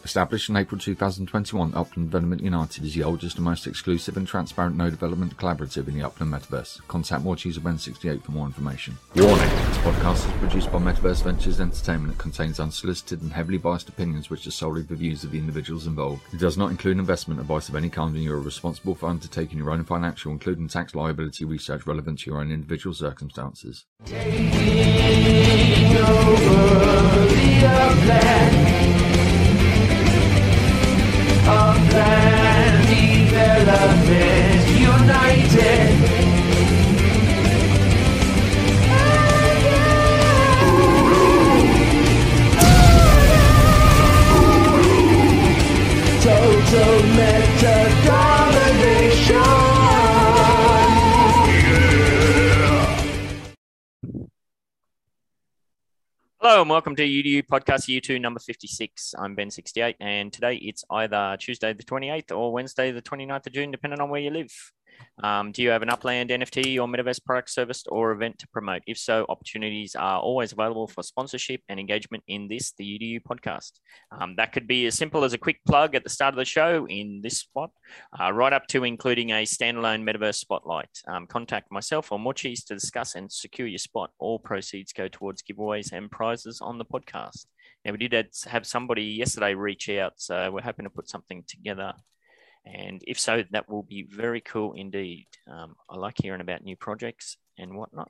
Established in April 2021, Upland Development United is the oldest and most exclusive and transparent no development collaborative in the Upland Metaverse. Contact Watch User Ben68 for more information. Warning: this podcast is produced by Metaverse Ventures Entertainment and contains unsolicited and heavily biased opinions which are solely the views of the individuals involved. It does not include investment advice of any kind, and you are responsible for undertaking your own financial, including tax liability research relevant to your own individual circumstances. Taking over the Upland. Upland Development United. Total meta domination. Hello and welcome to UDU Podcast U2 number 56. I'm Ben68 and today it's either Tuesday the 28th or Wednesday the 29th of June, depending on where you live. Do you have an Upland NFT or Metaverse product, service or event to promote? If so, opportunities are always available for sponsorship and engagement in this, the UDU podcast. That could be as simple as a quick plug at the start of the show in this spot, right up to including a standalone Metaverse spotlight. Contact myself or Mochis to discuss and secure your spot. All proceeds go towards giveaways and prizes on the podcast. Now, we did have somebody yesterday reach out, so we're hoping to put something together. And if so, that will be very cool indeed. I like hearing about new projects and whatnot.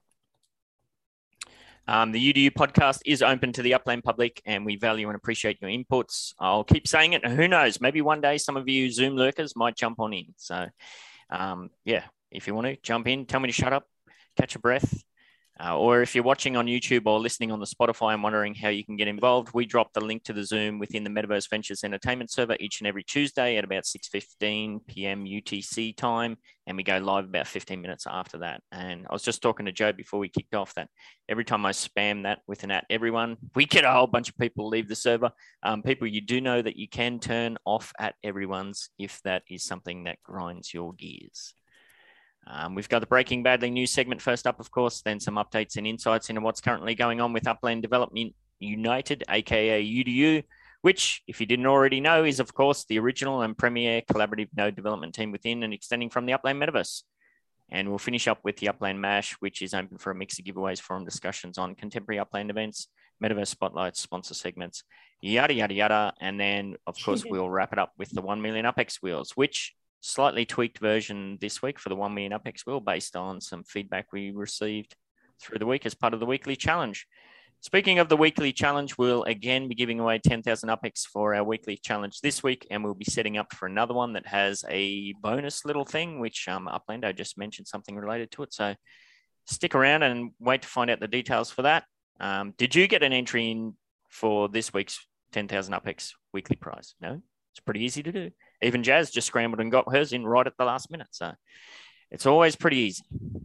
The UDU podcast is open to the Upland public, and we value and appreciate your inputs. I'll keep saying it, and who knows, maybe one day some of you Zoom lurkers might jump on in. So, if you want to jump in, tell me to shut up, catch a breath. Or if you're watching on YouTube or listening on the Spotify and wondering how you can get involved, we drop the link to the Zoom within the Metaverse Ventures Entertainment server each and every Tuesday at about 6:15 p.m. UTC time, and we go live about 15 minutes after that. And I was just talking to Joe before we kicked off that every time I spam that with an @everyone, we get a whole bunch of people leave the server. People, you do know that you can turn off @everyone's if that is something that grinds your gears. We've got the Breaking Badly news segment first up, of course, then some updates and insights into what's currently going on with Upland Development United, aka UDU, which, if you didn't already know, is, of course, the original and premier collaborative node development team within and extending from the Upland Metaverse. And we'll finish up with the Upland Mash, which is open for a mix of giveaways, forum discussions on contemporary Upland events, Metaverse spotlights, sponsor segments, yada, yada, yada. And then, of course, we'll wrap it up with the 1 million UpX wheels, which slightly tweaked version this week for the 1 million UpX wheel based on some feedback we received through the week as part of the weekly challenge. Speaking of the weekly challenge, we'll again be giving away 10,000 UpX for our weekly challenge this week, and we'll be setting up for another one that has a bonus little thing, which Uplando just mentioned something related to it. So stick around and wait to find out the details for that. Did you get an entry in for this week's 10,000 UpX weekly prize? No? It's pretty easy to do. Even Jazz just scrambled and got hers in right at the last minute. So it's always pretty easy.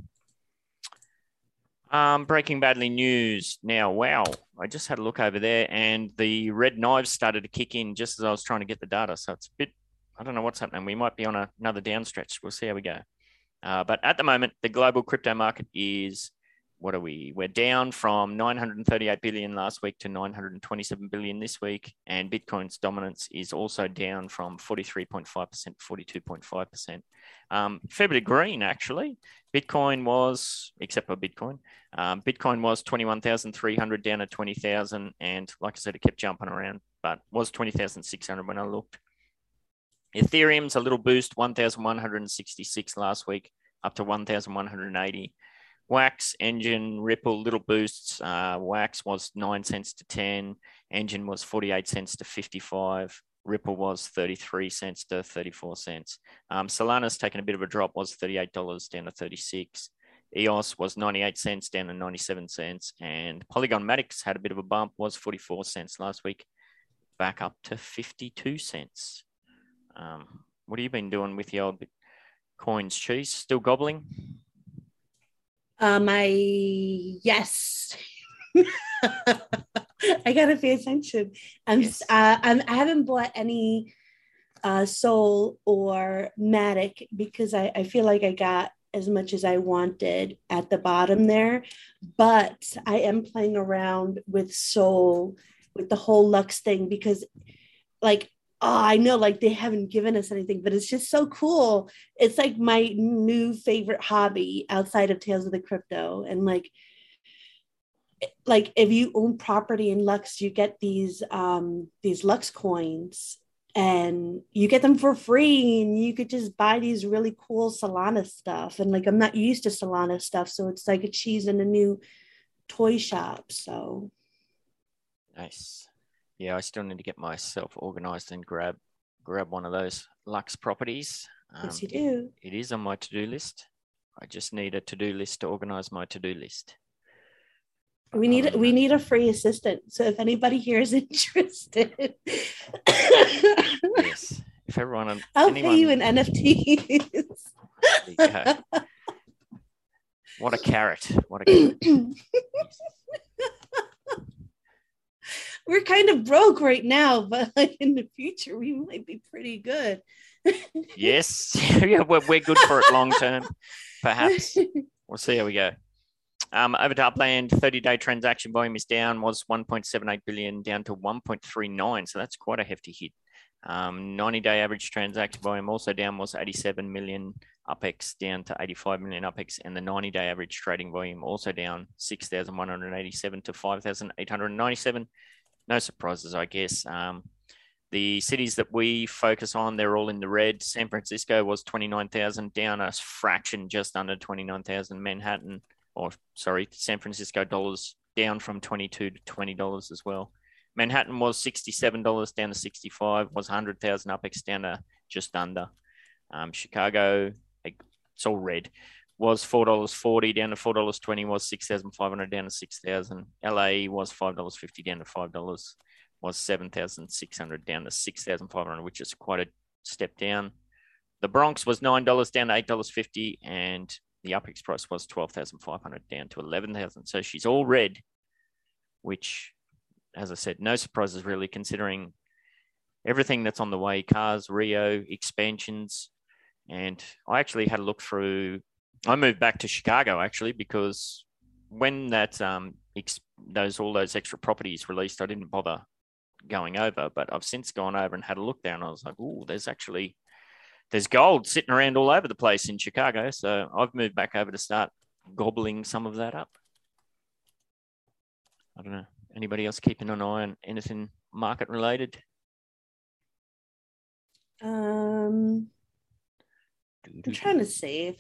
Breaking Badly news. Now, wow, I just had a look over there and the red knives started to kick in just as I was trying to get the data. So it's a bit, I don't know what's happening. We might be on another downstretch. We'll see how we go. But at the moment, the global crypto market is, what are we? We're down from 938 billion last week to 927 billion this week. And Bitcoin's dominance is also down from 43.5% to 42.5%. Fair bit of green, actually. Bitcoin was, except for Bitcoin, Bitcoin was 21,300 down to 20,000. And like I said, it kept jumping around, but was 20,600 when I looked. Ethereum's a little boost, 1,166 last week, up to 1,180. Wax, Engine, Ripple, little boosts. Wax was 9 cents to 10. Engine was 48 cents to 55. Ripple was 33 cents to 34 cents. Solana's taken a bit of a drop, was $38 down to 36. EOS was 98 cents down to 97 cents. And Polygon Matic had a bit of a bump, was 44 cents last week, back up to 52 cents. What have you been doing with the old coins, Cheese? Still gobbling? Yes. I gotta pay attention. I haven't bought any Sol or Matic because I feel like I got as much as I wanted at the bottom there, but I am playing around with Sol with the whole Lux thing because like I know, like they haven't given us anything, but it's just so cool. It's like my new favorite hobby outside of Tales of the Crypto. And like if you own property in Lux, you get these Lux coins and you get them for free, and you could just buy these really cool Solana stuff. And like I'm not used to Solana stuff, so it's like a cheese in a new toy shop. So Nice. Yeah, I still need to get myself organized and grab one of those Lux properties. yes, you do. It is on my to-do list. I just need a to-do list to organize my to-do list. We need a free assistant. So if anybody here is interested, yes. If everyone, I'll pay you in NFTs. What a carrot! What a carrot! We're kind of broke right now, but like in the future, we might be pretty good. Yes, yeah, we're good for it long term. Perhaps we'll see how we go. Over to Upland, 30-day transaction volume is down, was 1.78 billion, down to 1.39. So that's quite a hefty hit. 90-day average transaction volume also down, was 87 million UPEX, down to 85 million UPEX, and the 90-day average trading volume also down 6,187 to 5,897. No surprises, I guess. The cities that we focus on, they're all in the red. San Francisco was 29,000, down a fraction, just under 29,000. San Francisco dollars down from $22 to $20 as well. Manhattan was $67 down to 65, was 100,000 UPEX down to just under. Chicago, it's all red, was $4.40 down to $4.20, was 6,500 down to 6,000. LA was $5.50 down to $5, was 7,600 down to 6,500, which is quite a step down. The Bronx was $9 down to $8.50, and the UPEX price was 12,500 down to 11,000. So she's all red, which, as I said, no surprises really, considering everything that's on the way, cars, Rio, expansions. And I actually had a look through, I moved back to Chicago actually, because when that all those extra properties released, I didn't bother going over, but I've since gone over and had a look there, and I was like, oh, there's gold sitting around all over the place in Chicago. So I've moved back over to start gobbling some of that up. I don't know. Anybody else keeping an eye on anything market related? I'm trying to save.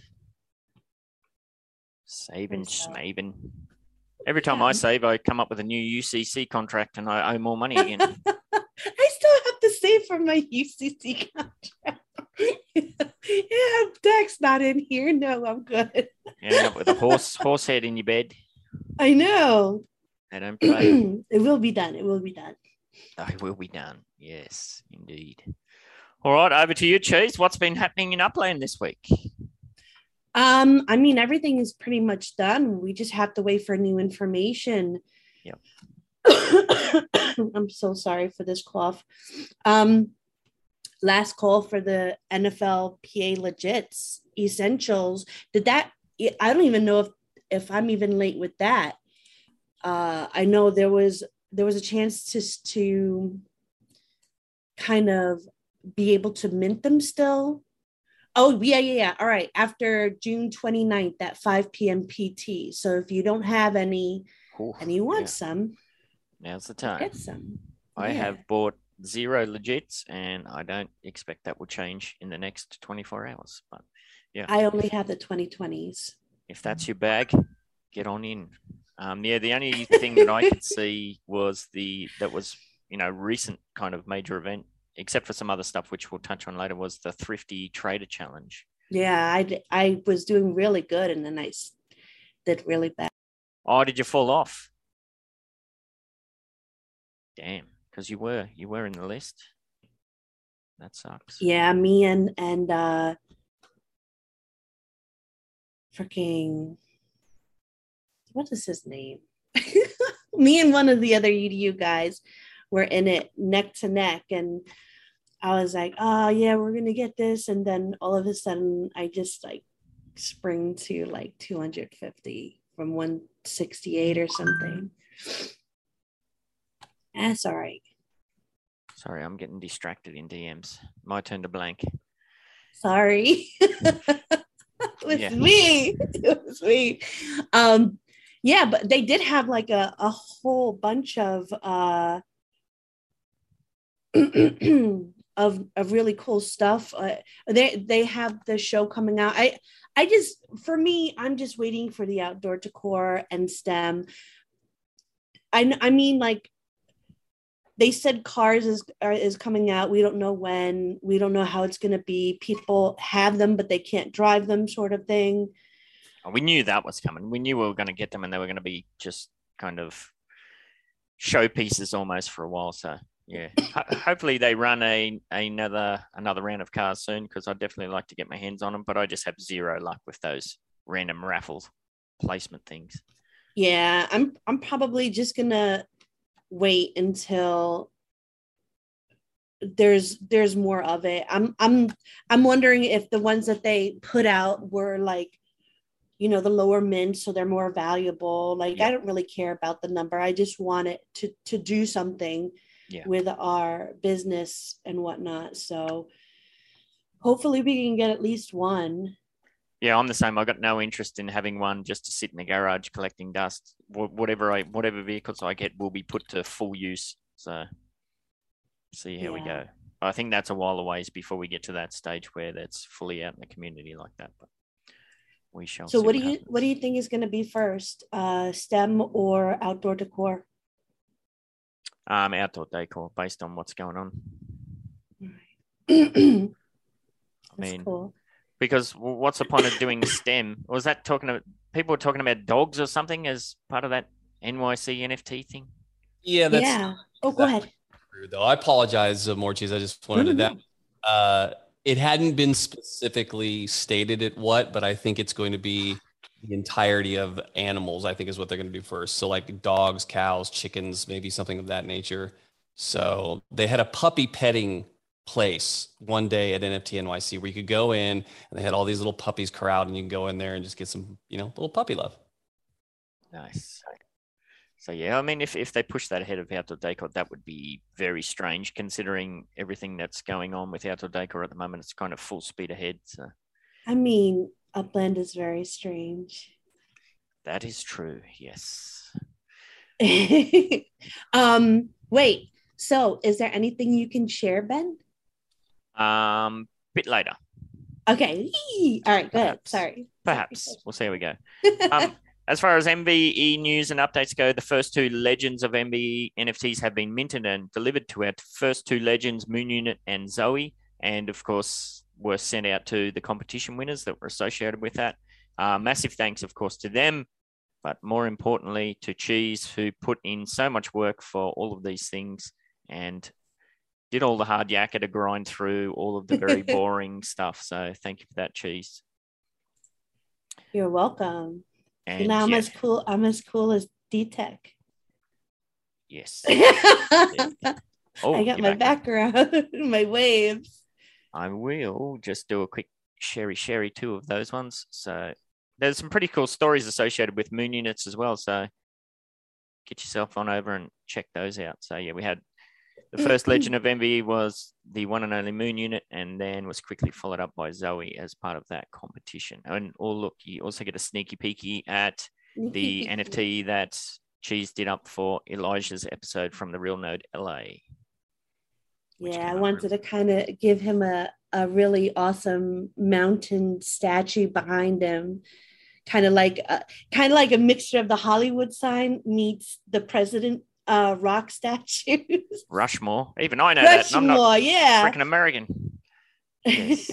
Saving, smaving. Every time I save, I come up with a new UCC contract and I owe more money again. I still have to save for my UCC contract. Yeah, Dex not in here. No, I'm good. You end up with a horse head in your bed. I know. They don't play. It will be done. It will be done. Oh, it will be done. Yes, indeed. All right, over to you, Cheese. What's been happening in Upland this week? I mean, everything is pretty much done. We just have to wait for new information. Yep. I'm so sorry for this cough. Last call for the NFLPA Legits Essentials. I don't even know if I'm even late with that. I know there was a chance to kind of be able to mint them still. Oh, yeah. All right. After June 29th at 5 p.m. PT. So if you don't have any and you want some, now's the time. Get some. I have bought 0 legits, and I don't expect that will change in the next 24 hours. But yeah, I only have the 2020s. If that's your bag, get on in. The only thing that I could see was recent kind of major event, except for some other stuff which we'll touch on later, was the Thrifty Trader Challenge. Yeah, I was doing really good, and then I did really bad. Oh, did you fall off? Damn, because you were in the list. That sucks. Yeah, me and freaking, what is his name? Me and one of the other EDU guys were in it neck to neck, and I was like, oh yeah, we're gonna get this, and then all of a sudden I just like spring to like 250 from 168 or something. That's all right. Sorry, I'm getting distracted in DMs. My turn to blank. Sorry. It was me. Yeah, but they did have like a whole bunch of of really cool stuff. They have the show coming out. For me, I'm just waiting for the outdoor decor and STEM. I mean, like, they said Cars is coming out. We don't know when. We don't know how it's going to be. People have them, but they can't drive them, sort of thing. We knew that was coming. We knew we were going to get them, and they were going to be just kind of showpieces almost for a while. So yeah, hopefully they run another round of cars soon, because I'd definitely like to get my hands on them. But I just have zero luck with those random raffles placement things. Yeah, I'm probably just gonna wait until there's more of it. I'm wondering if the ones that they put out were like, the lower mint, so they're more valuable. Like, yeah. I don't really care about the number. I just want it to do something with our business and whatnot. So hopefully we can get at least one. Yeah, I'm the same. I got no interest in having one just to sit in the garage collecting dust. Whatever vehicles I get will be put to full use. So see how we go. I think that's a while away before we get to that stage where that's fully out in the community like that. But we shall. So what do you think is going to be first, STEM or outdoor decor? Outdoor decor, based on what's going on. That's cool. Because what's the point of doing STEM? Was that people were talking about dogs or something as part of that NYC NFT thing? Yeah, that's. Yeah. Oh, go ahead. True, though. I apologize, Morchis. I just wanted that. It hadn't been specifically stated at what, but I think it's going to be the entirety of animals, I think, is what they're going to do first. So like dogs, cows, chickens, maybe something of that nature. So they had a puppy petting place one day at NFT NYC where you could go in and they had all these little puppies corralled, and you can go in there and just get some, little puppy love. Nice. So yeah, I mean, if they push that ahead of outdoor decor, that would be very strange considering everything that's going on with outdoor decor at the moment. It's kind of full speed ahead. So, I mean, Upland is very strange. That is true. Yes. Wait. So, is there anything you can share, Ben? Bit later. Okay. All right. Good. Sorry. Perhaps. We'll see how we go. As far as MVE news and updates go, the first two Legends of MVE NFTs have been minted and delivered to our first two Legends, Moon Unit and Zoe, and of course were sent out to the competition winners that were associated with that. Massive thanks, of course, to them, but more importantly to Cheese, who put in so much work for all of these things and did all the hard yakka to grind through all of the very boring stuff. So thank you for that, Cheese. You're welcome. And now I'm as cool as D-Tech. Yes. Oh, I got my background, my waves. I will just do a quick sherry two of those ones. So there's some pretty cool stories associated with Moon Units as well. So get yourself on over and check those out. So yeah, we had the first Legend of MVE was the one and only Moon Unit, and then was quickly followed up by Zoe as part of that competition. And look, you also get a sneaky peeky at the NFT that Cheese did up for Elijah's episode from the Real Node LA. Yeah, I wanted to kind of give him a really awesome mountain statue behind him. Kind of like a mixture of the Hollywood sign meets the president rock statues. Rushmore. Even I know that. I'm not freaking American. Yes.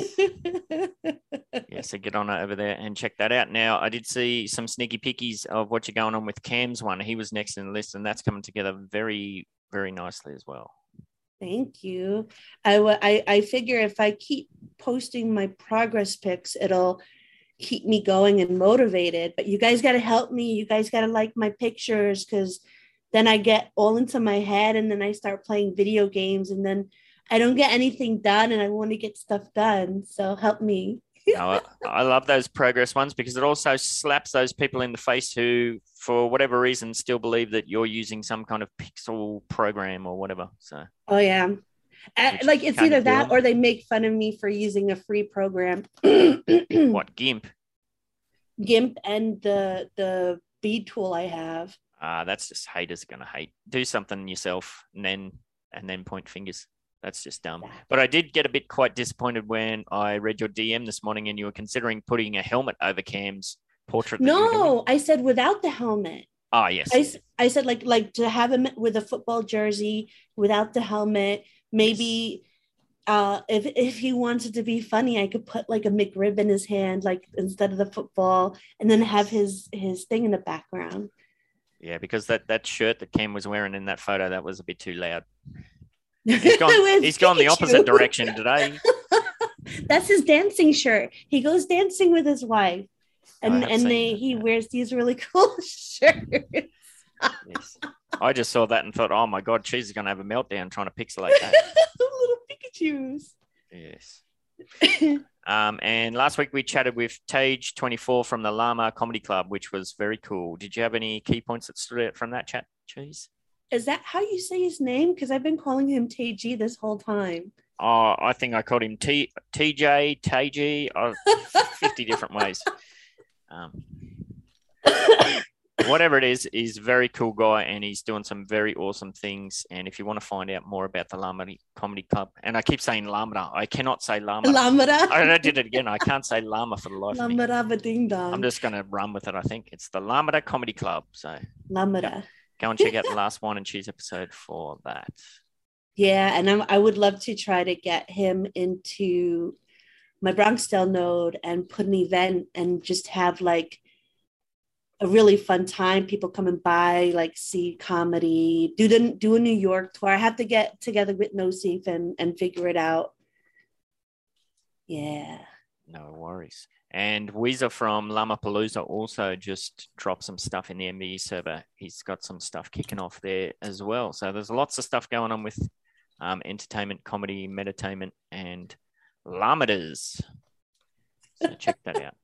Yeah, so get on over there and check that out. Now, I did see some sneaky pickies of what you're going on with Cam's one. He was next in the list, and that's coming together very, very nicely as well. Thank you. I figure if I keep posting my progress pics, it'll keep me going and motivated. But you guys got to help me. You guys got to like my pictures, because then I get all into my head, and then I start playing video games, and then I don't get anything done, and I want to get stuff done. So help me. No, I love those progress ones, because it also slaps those people in the face who, for whatever reason, still believe that you're using some kind of pixel program or whatever. So. Oh yeah, Which Like it's kind either of that doing. or they make fun of me for using a free program. What, GIMP? GIMP and the bead tool I have. That's just haters gonna hate. Do something yourself and then point fingers. That's just dumb. But I did get a bit quite disappointed when I read your DM this morning and you were considering putting a helmet over Cam's portrait. That you were doing. No, I said without the helmet. Oh yes. I said like to have him with a football jersey without the helmet. Maybe if he wanted to be funny, I could put like a McRib in his hand, like instead of the football, and then have his thing in the background. Yeah, because that shirt that Cam was wearing in that photo, that was a bit too loud. He's gone the opposite direction today. That's his dancing shirt. He goes dancing with his wife, and I have seen that, he yeah. wears these really cool shirts. Yes. I just saw that and thought, oh my God, Cheese is going to have a meltdown trying to pixelate that. Little Pikachus. Yes. And last week we chatted with Tage24 from the Llama Comedy Club, which was very cool. Did you have any key points that stood out from that chat, Cheese? Is that how you say his name? Because I've been calling him Tay this whole time. Oh, I think I called him TJ, Tage, 50 different ways. Whatever it is, he's a very cool guy and he's doing some very awesome things. And if you want to find out more about the Llama Comedy Club, and I keep saying Llama, I cannot say Llama. Lamada. I did it again. I can't say Llama for the life of me. Lamada ding dong. I'm just going to run with it, I think. It's the Llama Comedy Club. So Lamada. go and check out the last Wine and Cheese episode for that. Yeah, and I would love to try to get him into my Bronxdale node and put an event and just have like a really fun time. People coming by, like see comedy, do a New York tour. I have to get together with Nosif and figure it out. Yeah. No worries. And Weezer from Llama-Palooza also just dropped some stuff in the MBE server. He's got some stuff kicking off there as well. So there's lots of stuff going on with entertainment, comedy, meditainment, and Llamadas. So check that out.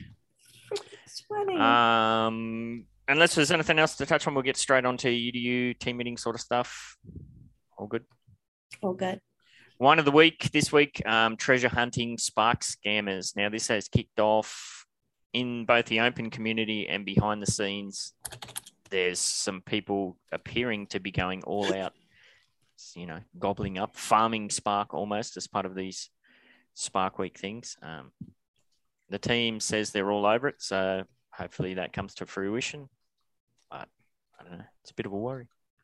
Unless there's anything else to touch on, we'll get straight on to UDU team meeting sort of stuff. All good? Oh, good. One of the week this week, treasure hunting spark scammers. Now, this has kicked off in both the open community and behind the scenes. There's some people appearing to be going all out, gobbling up, farming spark almost as part of these Spark Week things. The team says they're all over it, so hopefully that comes to fruition. But I don't know, it's a bit of a worry.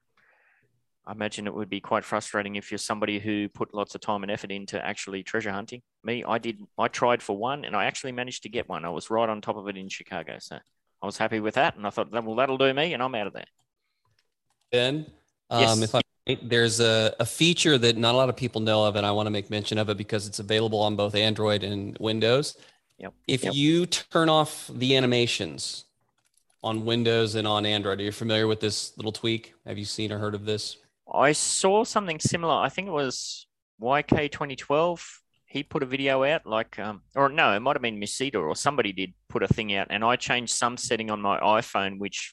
I imagine it would be quite frustrating if you're somebody who put lots of time and effort into actually treasure hunting. Me, I tried for one and I actually managed to get one. I was right on top of it in Chicago. So I was happy with that. And I thought, well, that'll do me and I'm out of there. Ben, Yes. if I'm right, there's a feature that not a lot of people know of, and I want to make mention of it because it's available on both Android and Windows. Yep. If you turn off the animations on Windows and on Android, are you familiar with this little tweak? Have you seen or heard of this? I saw something similar. I think it was YK 2012. He put a video out or no, it might have been Misita or somebody did put a thing out. And I changed some setting on my iPhone, which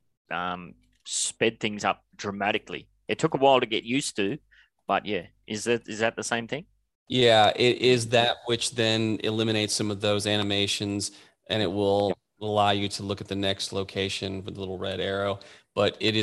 sped things up dramatically. It took a while to get used to, but yeah, is that the same thing? Yeah, it is that which then eliminates some of those animations and it will allow you to look at the next location with the little red arrow. But it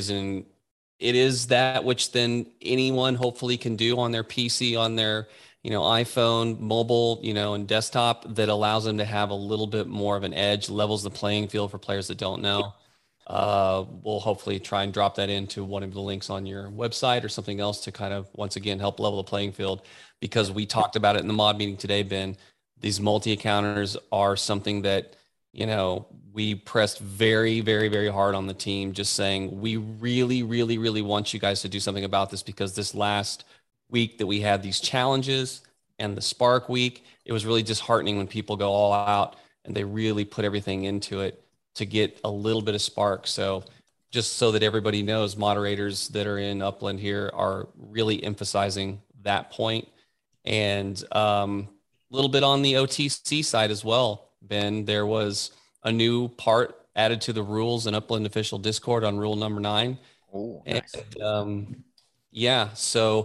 is that which then anyone hopefully can do on their PC, on their, iPhone, mobile, and desktop that allows them to have a little bit more of an edge, levels the playing field for players that don't know. We'll hopefully try and drop that into one of the links on your website or something else to kind of, once again, help level the playing field, because we talked about it in the mod meeting today, Ben. These multi-accounters are something that, we pressed very, very, very hard on the team, just saying, we really, really, really want you guys to do something about this, because this last week that we had these challenges and the Spark Week, it was really disheartening when people go all out and they really put everything into it to get a little bit of spark. So just so that everybody knows, moderators that are in Upland here are really emphasizing that point. And a little bit on the OTC side as well, Ben, there was a new part added to the rules in Upland official Discord on rule number 9. Oh, nice. And, so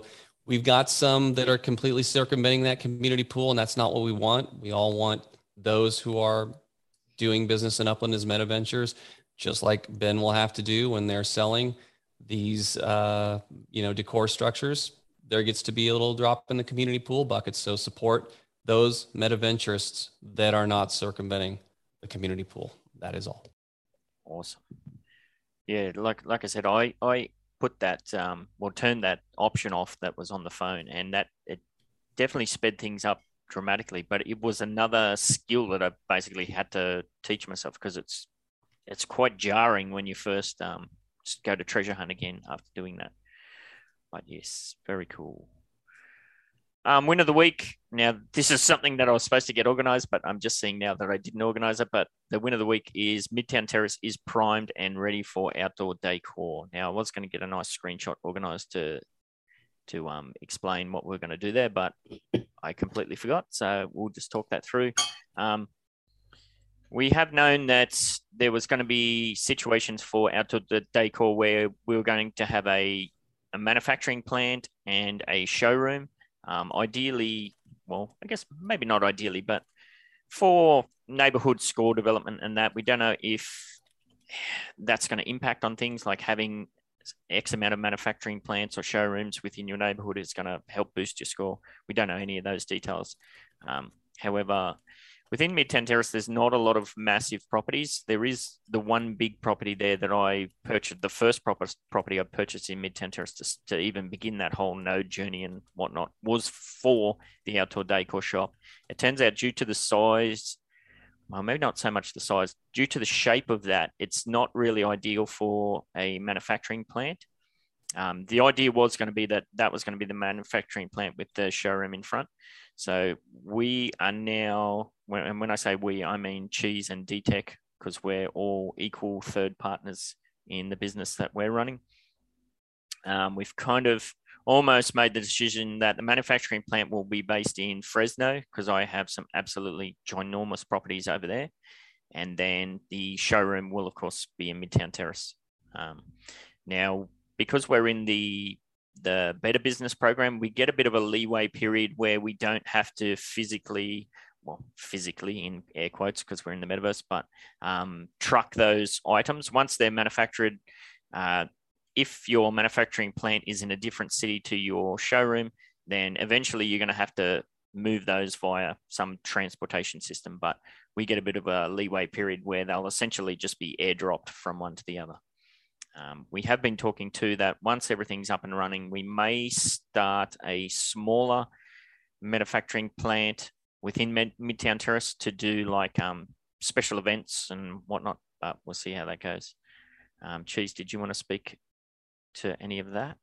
We've got some that are completely circumventing that community pool, and that's not what we want. We all want those who are doing business in Upland as Meta Ventures, just like Ben will have to do when they're selling these, decor structures. There gets to be a little drop in the community pool bucket. So support those Meta Venturists that are not circumventing the community pool. That is all. Awesome. Yeah, like I said, I put that turned that option off that was on the phone, and that it definitely sped things up dramatically. But it was another skill that I basically had to teach myself, because it's quite jarring when you first just go to treasure hunt again after doing that. But yes, very cool. Win of the week. Now, this is something that I was supposed to get organized, but I'm just seeing now that I didn't organize it. But the win of the week is Midtown Terrace is primed and ready for outdoor decor. Now, I was going to get a nice screenshot organized to explain what we're going to do there, but I completely forgot. So we'll just talk that through. We have known that there was going to be situations for outdoor decor where we were going to have a manufacturing plant and a showroom. Ideally, well, I guess maybe not ideally, but for neighborhood score development and that, we don't know if that's going to impact on things like having X amount of manufacturing plants or showrooms within your neighborhood is going to help boost your score. We don't know any of those details. However, within Midtown Terrace, there's not a lot of massive properties. There is the one big property there that I purchased, the first property I purchased in Midtown Terrace to even begin that whole node journey and whatnot, was for the outdoor decor shop. It turns out, due to the size, well, maybe not so much the size, due to the shape of that, it's not really ideal for a manufacturing plant. The idea was going to be that was going to be the manufacturing plant with the showroom in front. So we are now, and when I say we, I mean Cheese and DTech, because we're all equal third partners in the business that we're running. We've kind of almost made the decision that the manufacturing plant will be based in Fresno, because I have some absolutely ginormous properties over there. And then the showroom will, of course, be in Midtown Terrace. Now, because we're in the Better Business program, we get a bit of a leeway period where we don't have to physically in air quotes, because we're in the metaverse, but truck those items once they're manufactured. If your manufacturing plant is in a different city to your showroom, then eventually you're going to have to move those via some transportation system. But we get a bit of a leeway period where they'll essentially just be airdropped from one to the other. We have been talking too that once everything's up and running, we may start a smaller manufacturing plant within Midtown Terrace to do like special events and whatnot, but we'll see how that goes. Cheese, did you want to speak to any of that?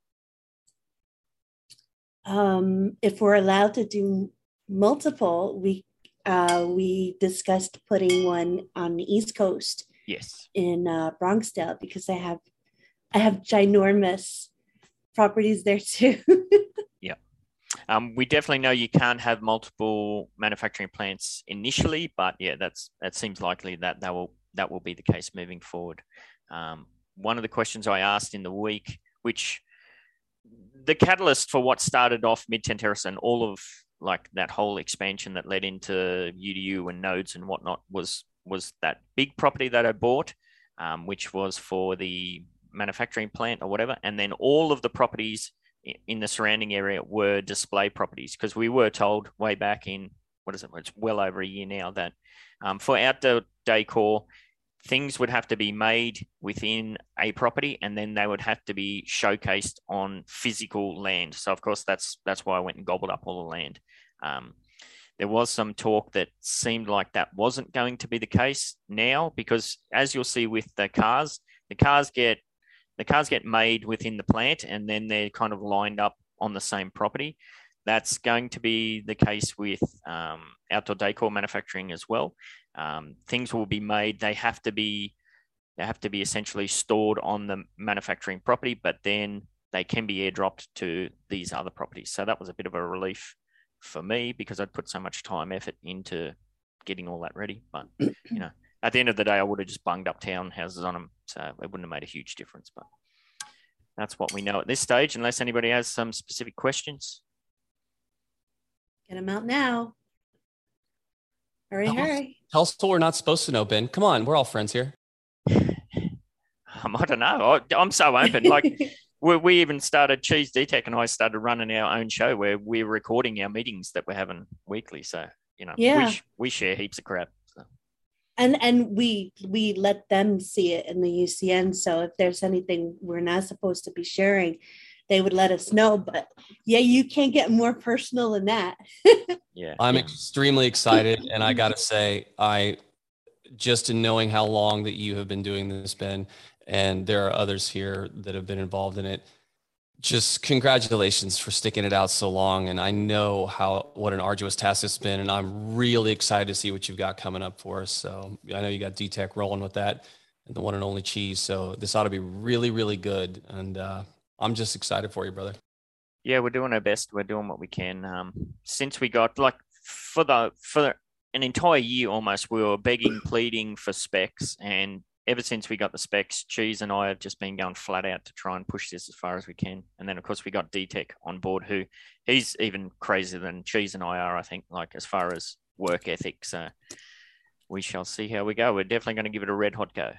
If we're allowed to do multiple, we discussed putting one on the East Coast. Yes. In Bronxdale, because I have ginormous properties there too. Yeah. We definitely know you can't have multiple manufacturing plants initially, but yeah, that seems likely that will be the case moving forward. One of the questions I asked in the week, which the catalyst for what started off Midtown Terrace and all of like that whole expansion that led into UDU and nodes and whatnot, was that big property that I bought, which was for the manufacturing plant or whatever. And then all of the properties in the surrounding area were display properties, because we were told way back in, it's well over a year now, that for outdoor decor, things would have to be made within a property and then they would have to be showcased on physical land. So of course, that's why I went and gobbled up all the land. There was some talk that seemed like that wasn't going to be the case now, because as you'll see with the cars get made within the plant and then they're kind of lined up on the same property. That's going to be the case with outdoor decor manufacturing as well. Things will be made. They have to be essentially stored on the manufacturing property, but then they can be airdropped to these other properties. So that was a bit of a relief for me, because I'd put so much time, effort into getting all that ready. But at the end of the day, I would have just bunged up townhouses on them, so it wouldn't have made a huge difference. But that's what we know at this stage, unless anybody has some specific questions. Get them out now. Hurry. Tell us what we're not supposed to know, Ben. Come on, we're all friends here. I don't know. I'm so open. Like we even started, Cheese DTech and I started running our own show where we're recording our meetings that we're having weekly. So, we share heaps of crap. So. And we let them see it in the UCN. So if there's anything we're not supposed to be sharing, they would let us know. But yeah, you can't get more personal than that. Yeah. I'm extremely excited. And I got to say, just in knowing how long that you have been doing this, Ben, and there are others here that have been involved in it, just congratulations for sticking it out so long. And I know what an arduous task it's been, and I'm really excited to see what you've got coming up for us. So I know you got DTech rolling with that and the one and only Cheese. So this ought to be really, really good. And I'm just excited for you, brother. Yeah, we're doing our best. We're doing what we can. Since we got for an entire year almost, we were begging, pleading for specs, and ever since we got the specs, Cheese and I have just been going flat out to try and push this as far as we can. And then, of course, we got DTech on board, who he's even crazier than Cheese and I are, I think, like as far as work ethic. So we shall see how we go. We're definitely going to give it a red hot go.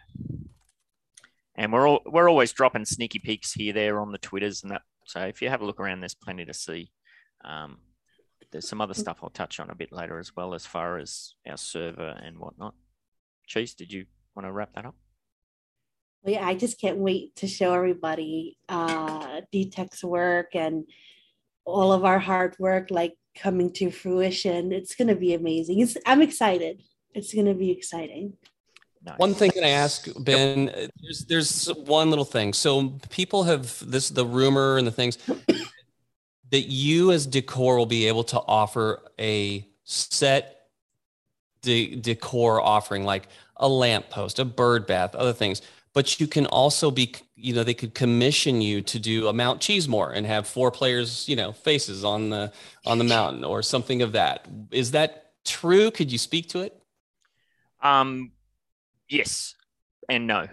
And we're always dropping sneaky peeks here, there on the Twitters and that. So if you have a look around, there's plenty to see. There's some other stuff I'll touch on a bit later as well, as far as our server and whatnot. Cheese, did you want to wrap that up? Well, yeah, I just can't wait to show everybody DTech's work and all of our hard work coming to fruition. It's going to be amazing. I'm excited. It's going to be exciting. Nice. One thing that I ask, Ben, there's one little thing. So people have the rumor and the things that you as Decor will be able to offer a set decor offering, like a lamppost, a bird bath, other things. But you can also be, they could commission you to do a Mount Cheesemore and have 4 players, faces on the mountain or something of that. Is that true? Could you speak to it? Yes and no.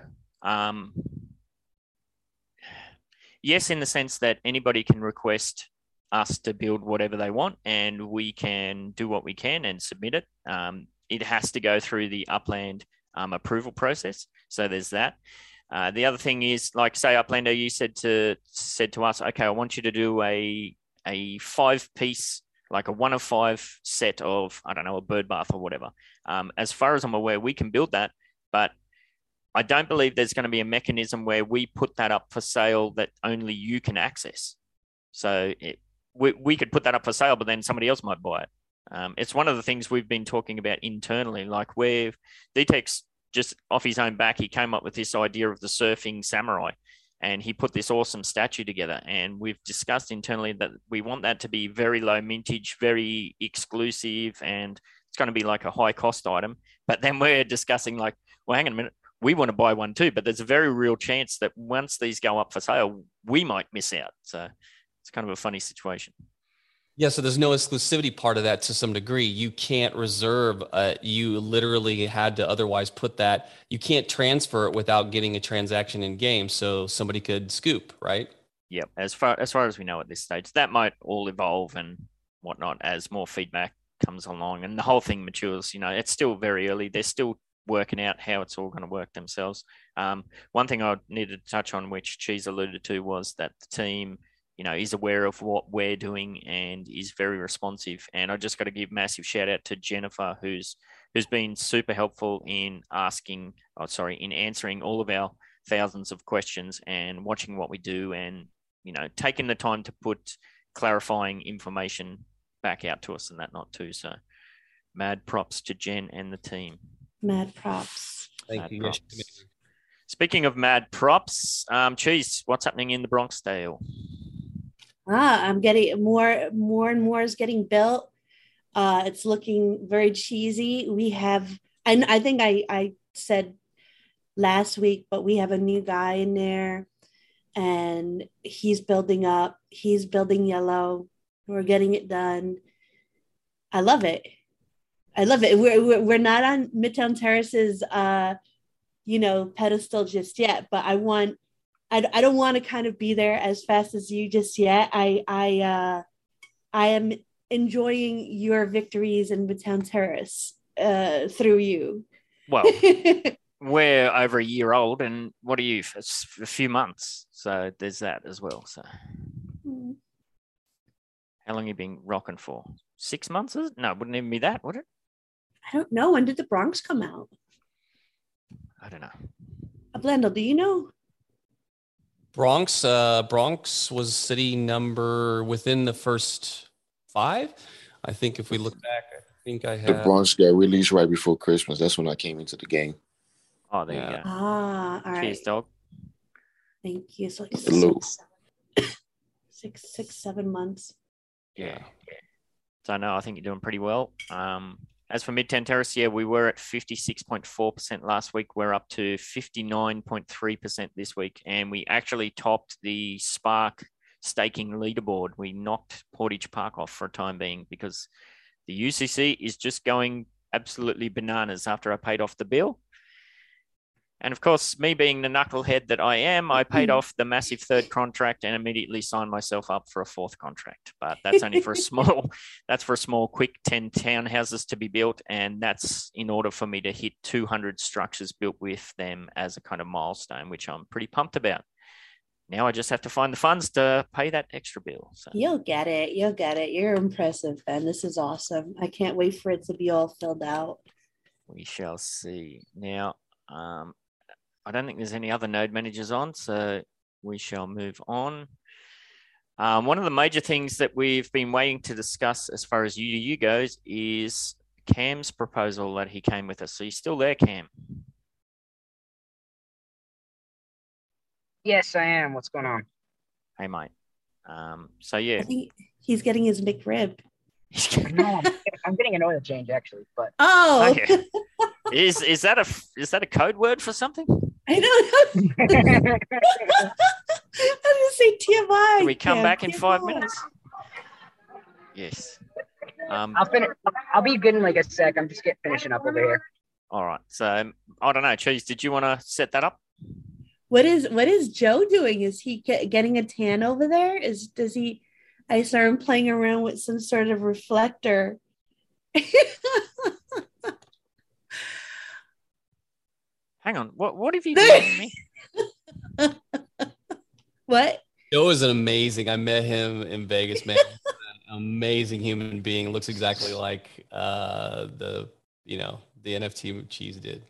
Yes, in the sense that anybody can request us to build whatever they want, and we can do what we can and submit it. It has to go through the Upland approval process. So there's that. The other thing is, like, say, Uplander, you said to us, okay, I want you to do a 5-piece, like a 1 of 5 set of, I don't know, a bird bath or whatever. As far as I'm aware, we can build that, but I don't believe there's going to be a mechanism where we put that up for sale that only you can access. So we could put that up for sale, but then somebody else might buy it. It's one of the things we've been talking about internally, like where DTech's just off his own back, he came up with this idea of the surfing samurai, and he put this awesome statue together. And we've discussed internally that we want that to be very low mintage, very exclusive, and it's going to be like a high cost item. But then we're discussing like, well, hang on a minute, we want to buy one too, but there's a very real chance that once these go up for sale, we might miss out. So it's kind of a funny situation. Yeah, so there's no exclusivity part of that to some degree. You can't reserve. You literally had to otherwise put that. You can't transfer it without getting a transaction in game, so somebody could scoop, right? Yep. As far as we know at this stage, that might all evolve and whatnot as more feedback comes along and the whole thing matures. It's still very early. They're still working out how it's all going to work themselves. One thing I needed to touch on, which Cheese alluded to, was that the team, is aware of what we're doing and is very responsive. And I just got to give massive shout out to Jennifer, who's been super helpful in answering all of our thousands of questions and watching what we do and, taking the time to put clarifying information back out to us and that not too. So mad props to Jen and the team. Mad props. Thank you. Props. Speaking of mad props, Cheese, what's happening in the Bronx Dale? I'm getting more and more is getting built. It's looking very cheesy. We have, and I think I said last week, but we have a new guy in there and he's building up. He's building yellow. We're getting it done. I love it. We're not on Midtown Terrace's, pedestal just yet, but I want I don't want to kind of be there as fast as you just yet. I am enjoying your victories in Midtown Terrace through you. Well, we're over a year old, and what are you? It's a few months, so there's that as well. So, how long have you been rocking for? 6 months? Is it? No, it wouldn't even be that, would it? I don't know. When did the Bronx come out? I don't know. Blendel, do you know? Bronx was city number within the first 5. I think if we look back, I think I The have. Bronx got released right before Christmas. That's when I came into the game. Oh, there you Yeah. go. Ah, all right. Cheers, dog. Thank you. So like Salute. 7 months. Yeah. So no, I think you're doing pretty well. As for Midtown Terrace, yeah, we were at 56.4% last week. We're up to 59.3% this week, and we actually topped the Spark staking leaderboard. We knocked Portage Park off for a time being because the UCC is just going absolutely bananas after I paid off the bill. And of course, me being the knucklehead that I am, I paid off the massive 3rd contract and immediately signed myself up for a 4th contract. But that's only for a small, quick 10 townhouses to be built. And that's in order for me to hit 200 structures built with them as a kind of milestone, which I'm pretty pumped about. Now I just have to find the funds to pay that extra bill. So. You'll get it. You're impressive, Ben. This is awesome. I can't wait for it to be all filled out. We shall see. Now, I don't think there's any other node managers on, so we shall move on. One of the major things that we've been waiting to discuss as far as UDU goes is Cam's proposal that he came with us. So you're still there, Cam? Yes, I am. What's going on? Hey, mate. So yeah. I think he's getting his McRib. No, I'm getting an oil change actually, but Oh, yeah. Is that a code word for something? I don't know. I'm going to say TMI. Can we come Cam, back in 5 TMI. minutes? Yes. I'll finish. I'll be good in like a sec. I'm just finishing up over here. All right. So I don't know, Cheese. Did you want to set that up? What is Joe doing? Is he getting a tan over there? Does he? I saw him playing around with some sort of reflector. Hang on. What have you done me? What? Joe is an amazing. I met him in Vegas, man. An amazing human being. Looks exactly like the NFT Cheese did.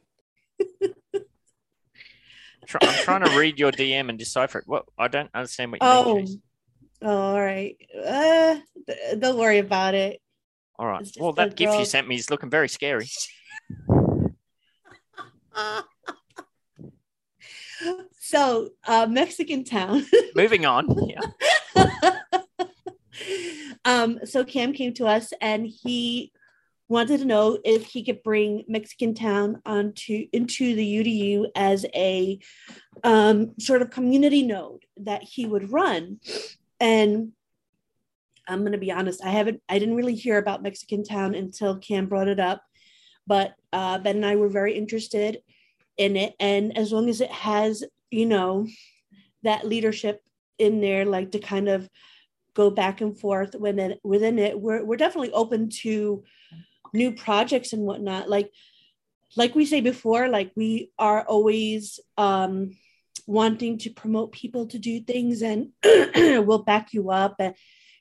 I'm trying to read your DM and decipher it. What? I don't understand what you mean. Cheese. All right. Don't worry about it. All right. It's just Well, a that gift girl. you sent me is looking very scary. So, Mexican town. Moving on. Yeah. So Cam came to us and he wanted to know if he could bring Mexican town into the UDU as a sort of community node that he would run. And I'm going to be honest, I didn't really hear about Mexican town until Cam brought it up, but Ben and I were very interested in it. And as long as it has, that leadership in there, like to kind of go back and forth within it, we're definitely open to new projects and whatnot. Like we say before, like we are always wanting to promote people to do things, and we'll back you up. And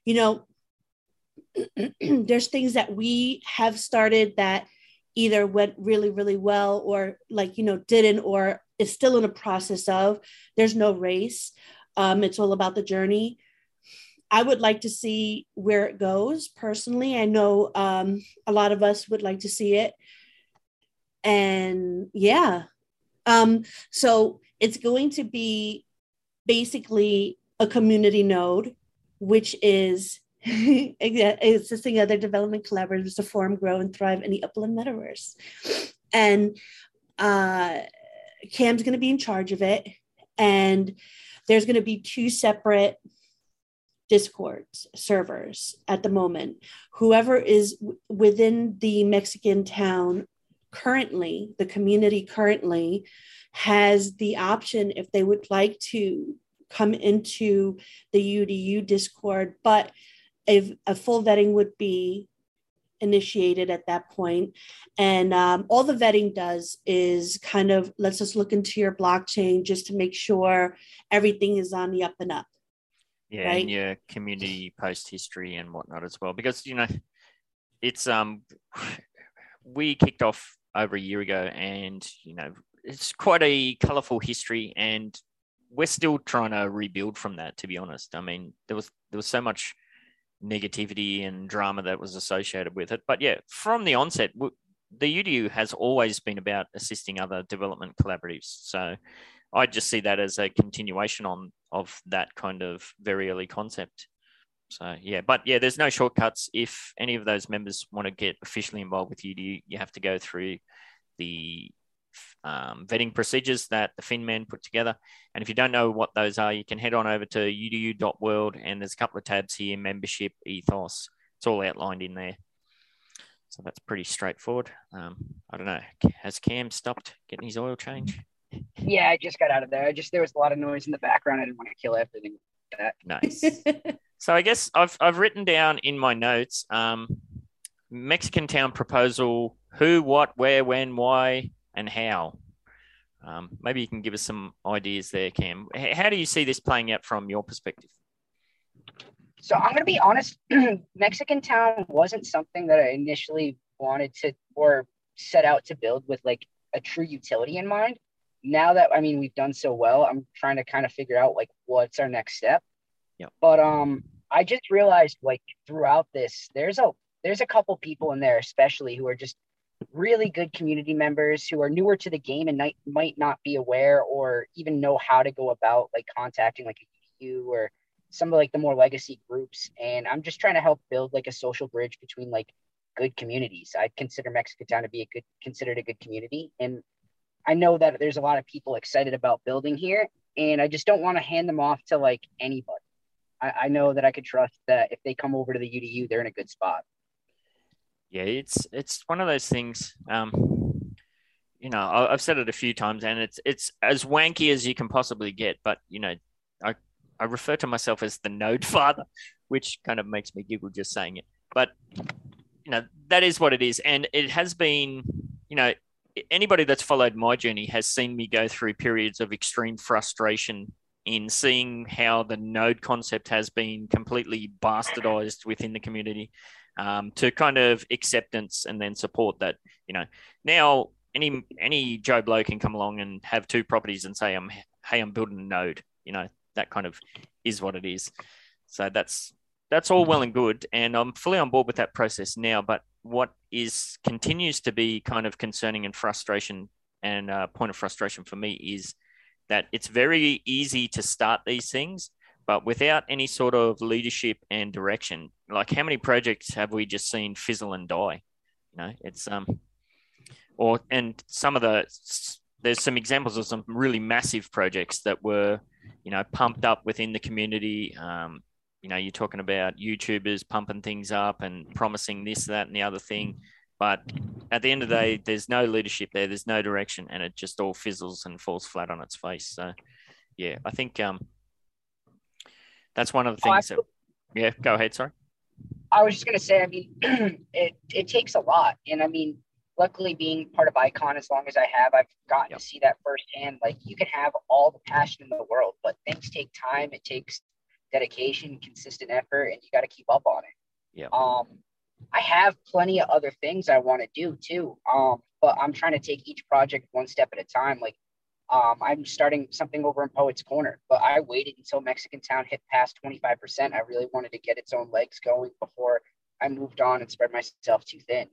there's things that we have started that either went really, really well or didn't, or is still in a process of. There's no race. It's all about the journey. I would like to see where it goes personally. I know a lot of us would like to see it. And yeah. So it's going to be basically a community node, which is assisting other development collaborators to form, grow, and thrive in the Upland Metaverse. And Cam's going to be in charge of it. And there's going to be 2 separate Discord servers at the moment. Whoever is within the Mexican town currently, the community currently, has the option if they would like to come into the UDU Discord, but if a full vetting would be initiated at that point. And all the vetting does is kind of lets us look into your blockchain just to make sure everything is on the up and up. Yeah, right? and your community post history and whatnot as well. Because, it's we kicked off over a year ago, and it's quite a colourful history, and we're still trying to rebuild from that, to be honest. I mean, there was so much negativity and drama that was associated with it. But yeah, from the onset, the UDU has always been about assisting other development collaboratives. So I just see that as a continuation of that kind of very early concept. So yeah, but yeah, there's no shortcuts. If any of those members want to get officially involved with UDU, you have to go through the vetting procedures that the Finman put together. And if you don't know what those are, you can head on over to udu.world, and there's a couple of tabs here: membership, ethos. It's all outlined in there. So that's pretty straightforward. I don't know. Has Cam stopped getting his oil change? Yeah, I just got out of there. There was a lot of noise in the background. I didn't want to kill everything with that. Nice. So I guess I've written down in my notes, Mexican Town proposal: who, what, where, when, why, and how. Maybe you can give us some ideas there, Cam. How do you see this playing out from your perspective? So I'm going to be honest, Mexican Town wasn't something that I initially wanted to or set out to build with like a true utility in mind. Now that, we've done so well, I'm trying to kind of figure out like what's our next step. Yeah. But I just realized like throughout this, there's a couple people in there, especially who are just really good community members who are newer to the game and might not be aware or even know how to go about like contacting like a UDU or some of like the more legacy groups. And I'm just trying to help build like a social bridge between like good communities. I consider Mexican Town to be considered a good community. And I know that there's a lot of people excited about building here, and I just don't want to hand them off to like anybody. I know that I could trust that if they come over to the UDU, they're in a good spot. Yeah, it's one of those things. I've said it a few times, and it's as wanky as you can possibly get. But I refer to myself as the node father, which kind of makes me giggle just saying it. But that is what it is, and it has been. Anybody that's followed my journey has seen me go through periods of extreme frustration in seeing how the node concept has been completely bastardized within the community, to kind of acceptance and then support that. Now any Joe Blow can come along and have two properties and say, I'm building a node. That kind of is what it is. So that's all well and good, and I'm fully on board with that process now. But what continues to be kind of concerning and frustration, and a point of frustration for me, is that it's very easy to start these things, but without any sort of leadership and direction. Like, how many projects have we just seen fizzle and die? It's and some of there's some examples of some really massive projects that were, pumped up within the community. You're talking about YouTubers pumping things up and promising this, that, and the other thing. But at the end of the day, there's no leadership there. There's no direction, and it just all fizzles and falls flat on its face. So, yeah, I think that's one of the things yeah, go ahead. Sorry. I was just going to say, it takes a lot. And luckily being part of Icon as long as I have, I've gotten to see that firsthand. Like, you can have all the passion in the world, but things take time. It takes dedication, consistent effort, and you got to keep up on it. Yeah. I have plenty of other things I want to do too. But I'm trying to take each project one step at a time. Like, I'm starting something over in Poets Corner, but I waited until Mexican Town hit past 25%. I really wanted to get its own legs going before I moved on and spread myself too thin.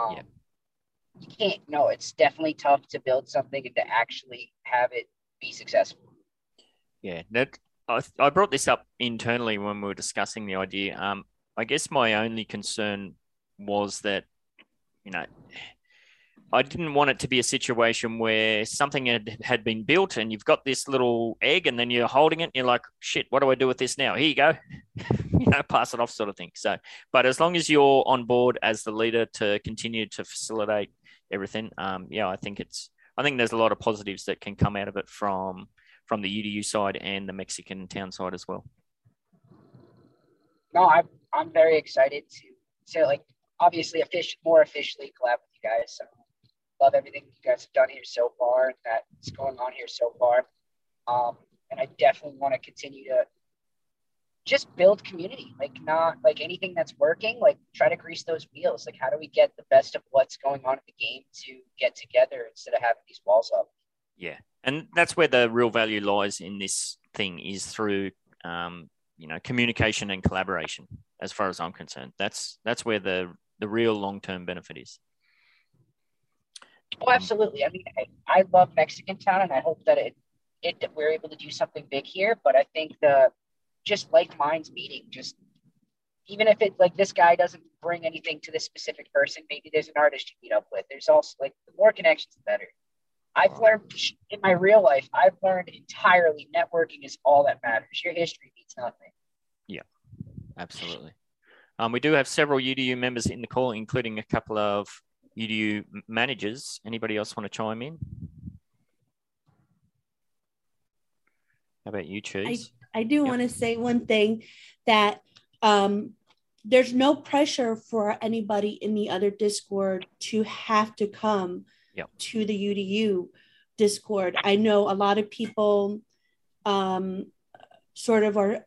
You can't, no, it's definitely tough to build something and to actually have it be successful. Yeah, I brought this up internally when we were discussing the idea. I guess my only concern was that, I didn't want it to be a situation where something had been built and you've got this little egg and then you're holding it and you're like, shit, what do I do with this now? Here you go, pass it off sort of thing. So, but as long as you're on board as the leader to continue to facilitate everything, I think I think there's a lot of positives that can come out of it from the UDU side and the Mexican town side as well. No, I'm very excited to like obviously more officially collab with you guys. So love everything you guys have done here so far and that's going on here so far. And I definitely want to continue to just build community, like not like anything that's working, like try to grease those wheels. Like how do we get the best of what's going on in the game to get together instead of having these walls up? Yeah. And that's where the real value lies in this thing is through, communication and collaboration, as far as I'm concerned. That's where the real long-term benefit is. Oh, absolutely. I mean, I love Mexican Town, and I hope that we're able to do something big here. But I think just like minds meeting, just even if it like this guy doesn't bring anything to this specific person, maybe there's an artist you meet up with. There's also like the more connections, the better. I've learned in my real life, I've learned entirely networking is all that matters. Your history means nothing. Yeah, absolutely. We do have several UDU members in the call, including a couple of UDU managers. Anybody else want to chime in? How about you, Cheese? I do want to say one thing that there's no pressure for anybody in the other Discord to have to come to the UDU Discord. I know a lot of people sort of are,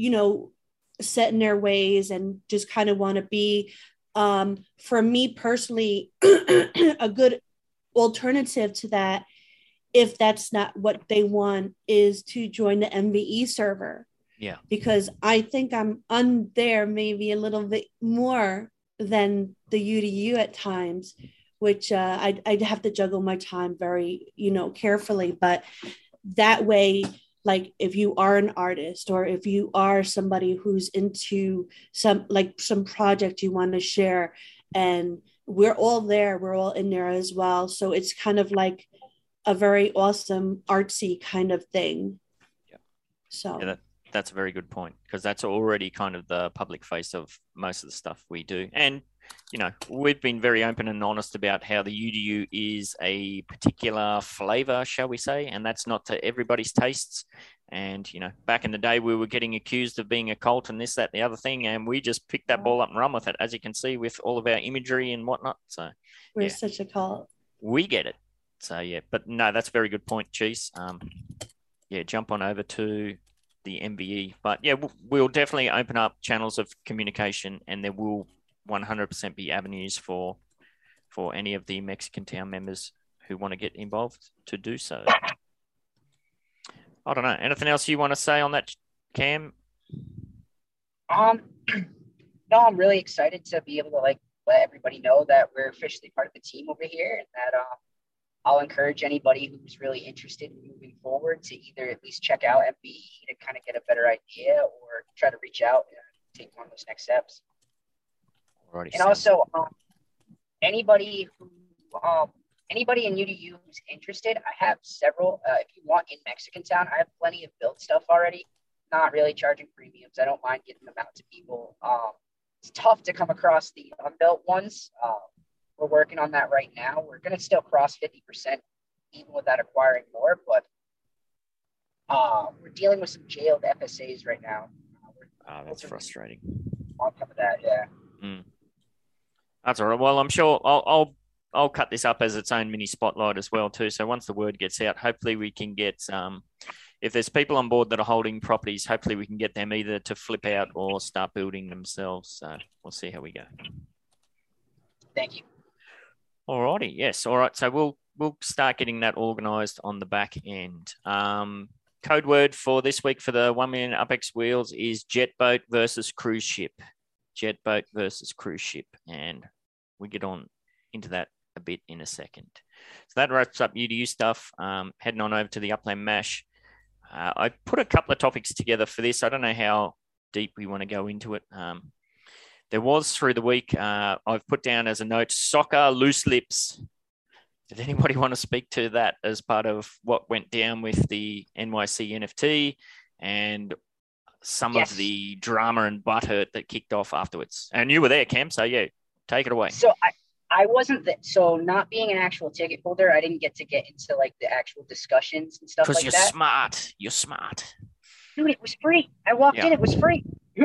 set in their ways and just kind of want to be, for me personally, a good alternative to that, if that's not what they want, is to join the MVE server. Yeah. Because I think I'm on there maybe a little bit more than the UDU at times, which I'd have to juggle my time very, carefully. But that way, like if you are an artist or if you are somebody who's into some project you want to share, and we're all there, we're all in there as well. So it's kind of like a very awesome artsy kind of thing. Yeah. So yeah, that's a very good point, because that's already kind of the public face of most of the stuff we do. And, we've been very open and honest about how the UDU is a particular flavor, shall we say, and that's not to everybody's tastes. And, back in the day, we were getting accused of being a cult and this, that, the other thing, and we just picked that ball up and run with it, as you can see with all of our imagery and whatnot. So we're such a cult. We get it. So, yeah, but no, that's a very good point, Cheese. Jump on over to the MVE. But, yeah, we'll definitely open up channels of communication, and there will 100% be avenues for any of the Mexican Town members who want to get involved to do so. I don't know. Anything else you want to say on that, Cam? No, I'm really excited to be able to let everybody know that we're officially part of the team over here, and that I'll encourage anybody who's really interested in moving forward to either at least check out MVE to kind of get a better idea, or try to reach out and take one of those next steps. And also, anybody in UDU who's interested, I have several. If you want in Mexican Town, I have plenty of built stuff already. Not really charging premiums. I don't mind getting them out to people. It's tough to come across the unbuilt ones. We're working on that right now. We're going to still cross 50% even without acquiring more, but we're dealing with some jailed FSAs right now. That's frustrating. On top of that, yeah. That's all right. Well, I'm sure I'll cut this up as its own mini spotlight as well too. So once the word gets out, hopefully we can get if there's people on board that are holding properties, hopefully we can get them either to flip out or start building themselves. So we'll see how we go. Thank you. All righty. Yes. All right. So we'll start getting that organised on the back end. Code word for this week for the 1 million UpX wheels is jet boat versus cruise ship. Jet boat versus cruise ship. And we get on into that a bit in a second. So that wraps up UDU stuff. Heading on over to the Upland Mash. I put a couple of topics together for this. I don't know how deep we want to go into it. There was through the week, I've put down as a note, soccer loose lips. Did anybody want to speak to that as part of what went down with the NYC NFT and some of the drama and butthurt that kicked off afterwards? And you were there, Cam, so yeah, take it away. So I wasn't so not being an actual ticket holder, I didn't get into like the actual discussions and stuff Because like you're that. smart. You're smart. Dude, it was free. I walked in, it was free.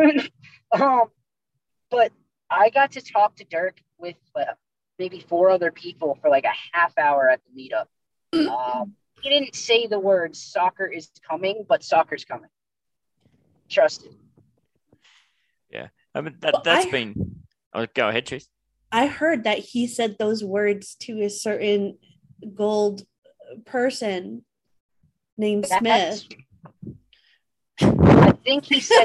But I got to talk to Dirk with maybe 4 other people for like a half hour at the meetup. He didn't say the words "soccer is coming," but soccer's coming. Trust it. Yeah, I mean that's been. Oh, go ahead, Chase. I heard that he said those words to a certain gold person named Smith. I think he said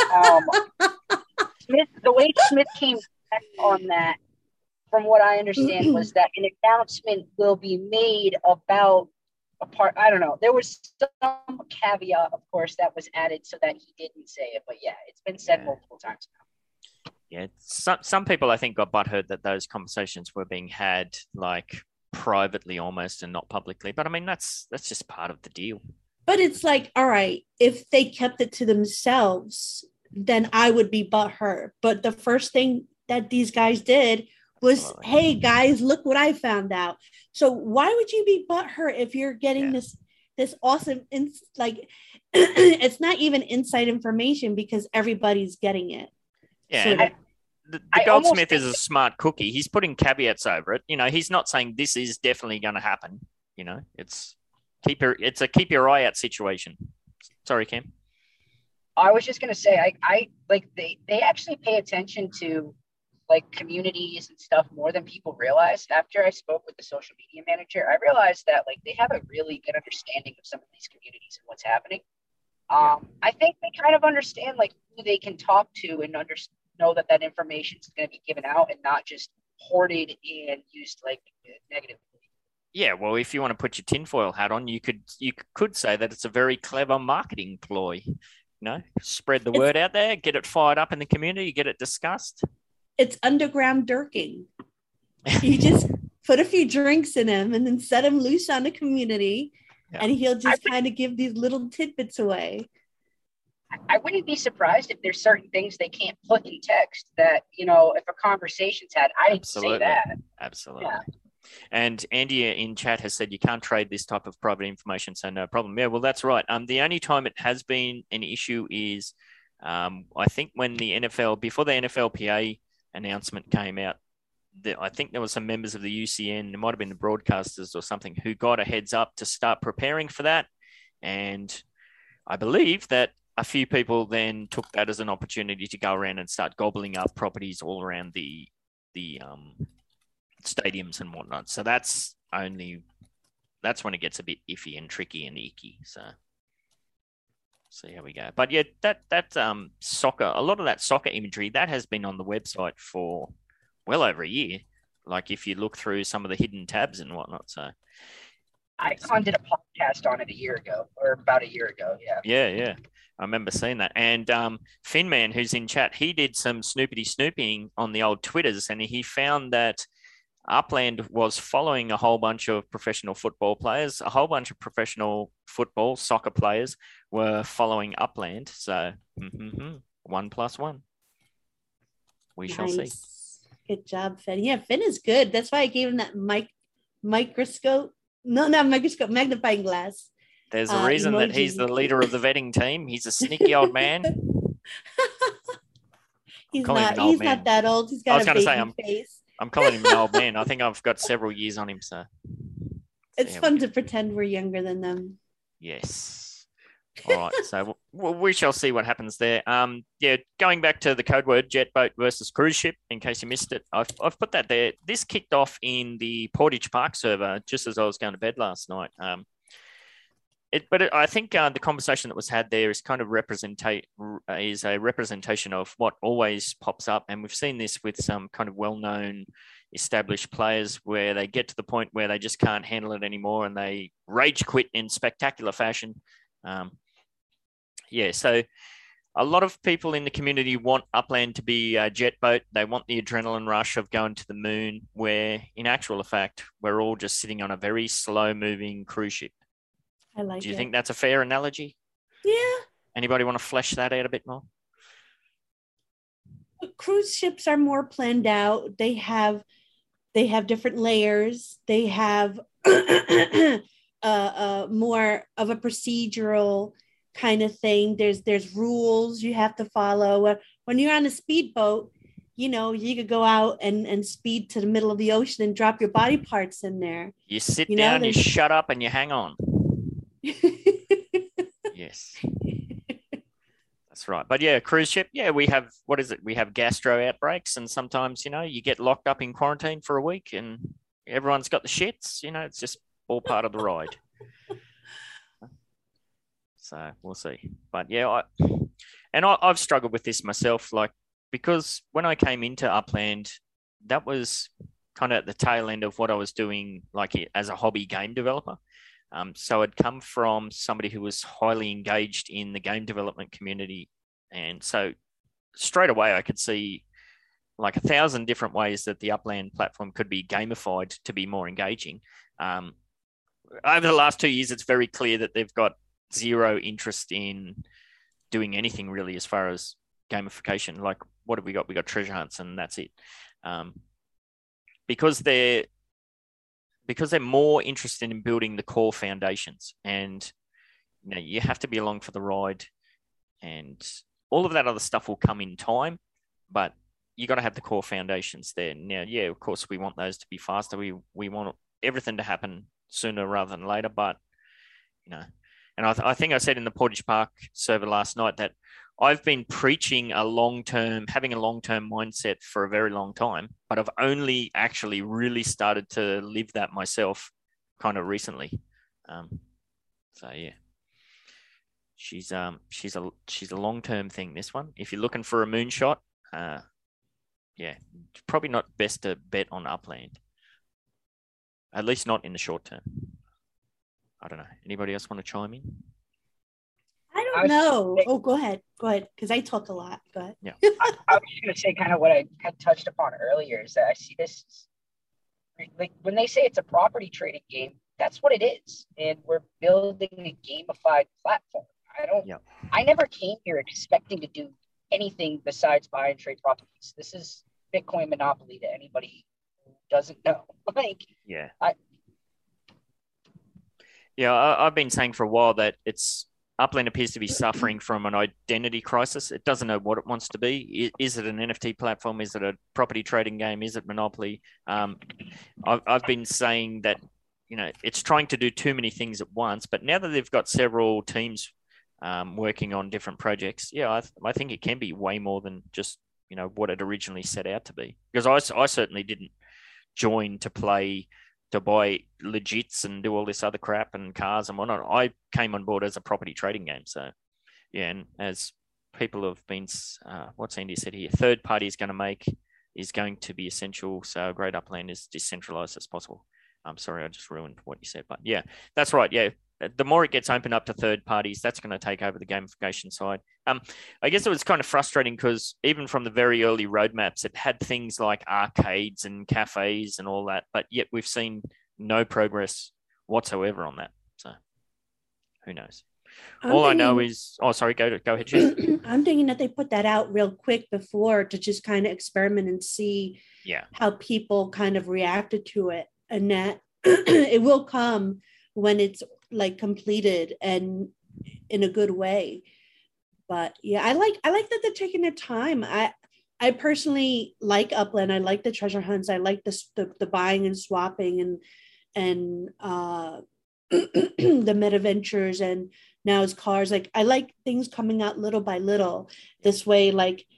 Smith. The way Smith came back on that, from what I understand, was that an announcement will be made about a part. I don't know. There was some caveat, of course, that was added so that he didn't say it. But yeah, it's been said multiple times now. Yeah, some people I think got butthurt that those conversations were being had like privately almost and not publicly. But I mean, that's just part of the deal. But it's like, all right, if they kept it to themselves, then I would be butthurt. But the first thing that these guys did was, hey guys, look what I found out. So why would you be butthurt if you're getting this awesome it's not even inside information because everybody's getting it. Yeah. So the Goldsmith is a smart cookie. He's putting caveats over it. You know, he's not saying this is definitely going to happen. You know, it's a keep your eye out situation. Sorry, Cam. I was just going to say, I like they actually pay attention to like communities and stuff more than people realize. After I spoke with the social media manager, I realized that like they have a really good understanding of some of these communities and what's happening. I think they kind of understand like who they can talk to and know that information is going to be given out and not just hoarded and used like negatively. Yeah, well, if you want to put your tinfoil hat on, you could say that it's a very clever marketing ploy. You know, spread the word out there, get it fired up in the community, get it discussed. It's underground dirking. You just put a few drinks in him and then set him loose on the community, and he'll just kind of give these little tidbits away. I wouldn't be surprised if there's certain things they can't put in text that, you know, if a conversation's had, I didn't say that. Absolutely. Yeah. And Andy in chat has said you can't trade this type of private information, so no problem. Yeah, well, that's right. The only time it has been an issue is I think when before the NFLPA announcement came out, I think there were some members of the UCN, it might have been the broadcasters or something, who got a heads up to start preparing for that. And I believe that a few people then took that as an opportunity to go around and start gobbling up properties all around the stadiums and whatnot. So that's when it gets a bit iffy and tricky and icky. So see how we go. But yeah, that soccer, a lot of that soccer imagery that has been on the website for well over a year. Like if you look through some of the hidden tabs and whatnot. So Icon did a podcast on it about a year ago. Yeah. I remember seeing that. And Finman, who's in chat, he did some snooping on the old Twitters, and he found that Upland was following a whole bunch of professional football players. A whole bunch of professional soccer players were following Upland. So 1 + 1. We shall see. Good job, Finn. Yeah, Finn is good. That's why I gave him that microscope. No, not microscope, magnifying glass. There's a reason that he's the leader of the vetting team. He's a sneaky old man. He's not that old. He's got a baby face. I'm calling him an old man. I think I've got several years on him, so it's fun to pretend we're younger than them. Yes. All right. So we shall see what happens there. Going back to the code word jet boat versus cruise ship, in case you missed it, I've put that there. This kicked off in the Portage Park server just as I was going to bed last night. I think the conversation that was had there is kind of a representation of what always pops up, and we've seen this with some kind of well-known established players where they get to the point where they just can't handle it anymore and they rage quit in spectacular fashion. So a lot of people in the community want Upland to be a jet boat. They want the adrenaline rush of going to the moon, where in actual fact, we're all just sitting on a very slow-moving cruise ship. I like it. Do you think that's a fair analogy? Yeah. Anybody want to flesh that out a bit more? Cruise ships are more planned out. They have They have different layers. They have more of a procedural kind of thing. There's rules you have to follow. When you're on a speedboat, you could go out and speed to the middle of the ocean and drop your body parts in there. You sit down, you shut up, and you hang on. Yes. That's right. But yeah, cruise ship, we have, what is it? We have gastro outbreaks, and sometimes, you get locked up in quarantine for a week and everyone's got the shits, it's just all part of the ride. So we'll see. But yeah, I've struggled with this myself, because when I came into Upland, that was kind of at the tail end of what I was doing, as a hobby game developer. So I'd come from somebody who was highly engaged in the game development community. And so straight away, I could see 1,000 different ways that the Upland platform could be gamified to be more engaging. Over the last 2 years, it's very clear that they've got zero interest in doing anything really as far as gamification. What have we got? We got treasure hunts, and that's it. Because they're more interested in building the core foundations, and you have to be along for the ride, and all of that other stuff will come in time, but you got to have the core foundations there. Now, of course, we want those to be faster. We want everything to happen sooner rather than later, but and I think I said in the Portage Park server last night that I've been preaching having a long-term mindset for a very long time, but I've only actually really started to live that myself kind of recently. So yeah, she's a long-term thing, this one. If you're looking for a moonshot, probably not best to bet on Upland, at least not in the short term. I don't know. Anybody else want to chime in? I don't know. Oh, go ahead. Because I talk a lot. Go ahead. Yeah. I was just going to say kind of what I had touched upon earlier is that I see this, when they say it's a property trading game, that's what it is. And we're building a gamified platform. I never came here expecting to do anything besides buy and trade properties. This is Bitcoin Monopoly to anybody who doesn't know. I've been saying for a while that Upland appears to be suffering from an identity crisis. It doesn't know what it wants to be. Is it an NFT platform? Is it a property trading game? Is it Monopoly? I've been saying that, it's trying to do too many things at once, but now that they've got several teams working on different projects, I think it can be way more than just, what it originally set out to be. Because I certainly didn't join to buy legits and do all this other crap and cars and whatnot. I came on board as a property trading game. So, and as people have been, what's Andy said here, third party is going to be essential. So Great Upland is decentralized as possible. I'm sorry, I just ruined what you said, but yeah, that's right. Yeah. The more it gets opened up to third parties, that's going to take over the gamification side. I guess it was kind of frustrating because even from the very early roadmaps, it had things like arcades and cafes and all that, but yet we've seen no progress whatsoever on that. So who knows? I know is, sorry, go ahead, Jess. I'm thinking that they put that out real quick before to just kind of experiment and see how people kind of reacted to it, and that it will come when it's completed and in a good way. But I like that they're taking their time. I personally like Upland. I like the treasure hunts. I like the buying and swapping and the meta ventures, and now it's cars. I like things coming out little by little. This way,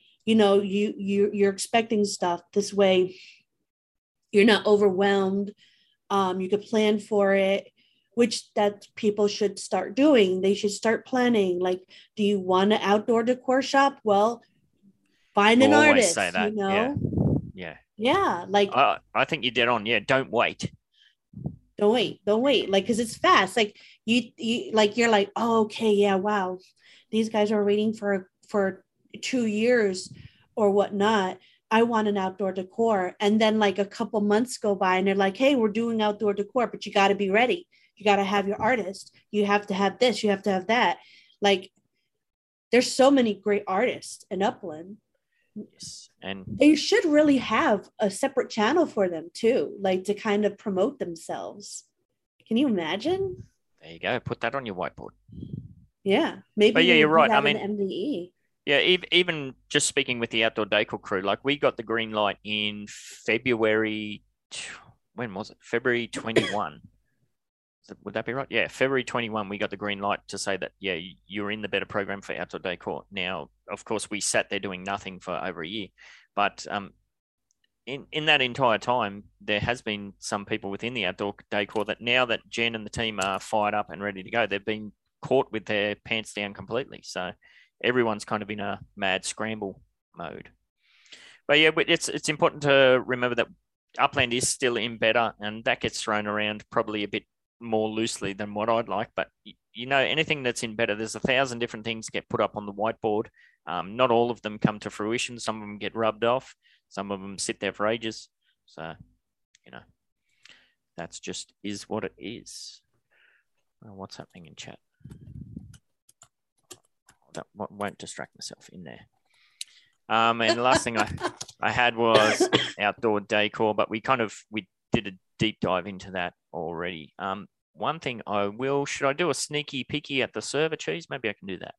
you're expecting stuff. This way, you're not overwhelmed. You could plan for it, which that people should start doing. They should start planning. Do you want an outdoor decor shop? Well, find an artist. Say that. Yeah. I think you're dead on. Yeah, don't wait. Don't wait. Because it's fast. You're like, oh, okay, yeah, wow. These guys are waiting for 2 years or whatnot. I want an outdoor decor. And then a couple months go by and they're like, hey, we're doing outdoor decor, but you got to be ready. You got to have your artist. You have to have this. You have to have that. There's so many great artists in Upland. Yes. And they should really have a separate channel for them too, like to kind of promote themselves. Can you imagine? there you go. Put that on your whiteboard. Yeah, maybe. But yeah, they you're would do right. that I in mean, MDE. Yeah, even just speaking with the outdoor decor crew, like we got the green light in February. When was it? February 21. Would that be right? Yeah, February 21, we got the green light to say that, yeah, you're in the better program for outdoor decor. Now, of course, we sat there doing nothing for over a year. But in that entire time, there has been some people within the outdoor decor that now that Jen and the team are fired up and ready to go, they've been caught with their pants down completely. So everyone's kind of in a mad scramble mode. But yeah, it's important to remember that Upland is still in beta, and that gets thrown around probably a bit more loosely than what I'd like. But anything that's in beta, there's 1,000 different things get put up on the whiteboard. Not all of them come to fruition. Some of them get rubbed off. Some of them sit there for ages. So, that's just is what it is. What's happening in chat? That won't distract myself in there. And the last thing I had was outdoor decor, but we did a deep dive into that already. One thing should I do a sneaky peeky at the server, Cheese? Maybe I can do that.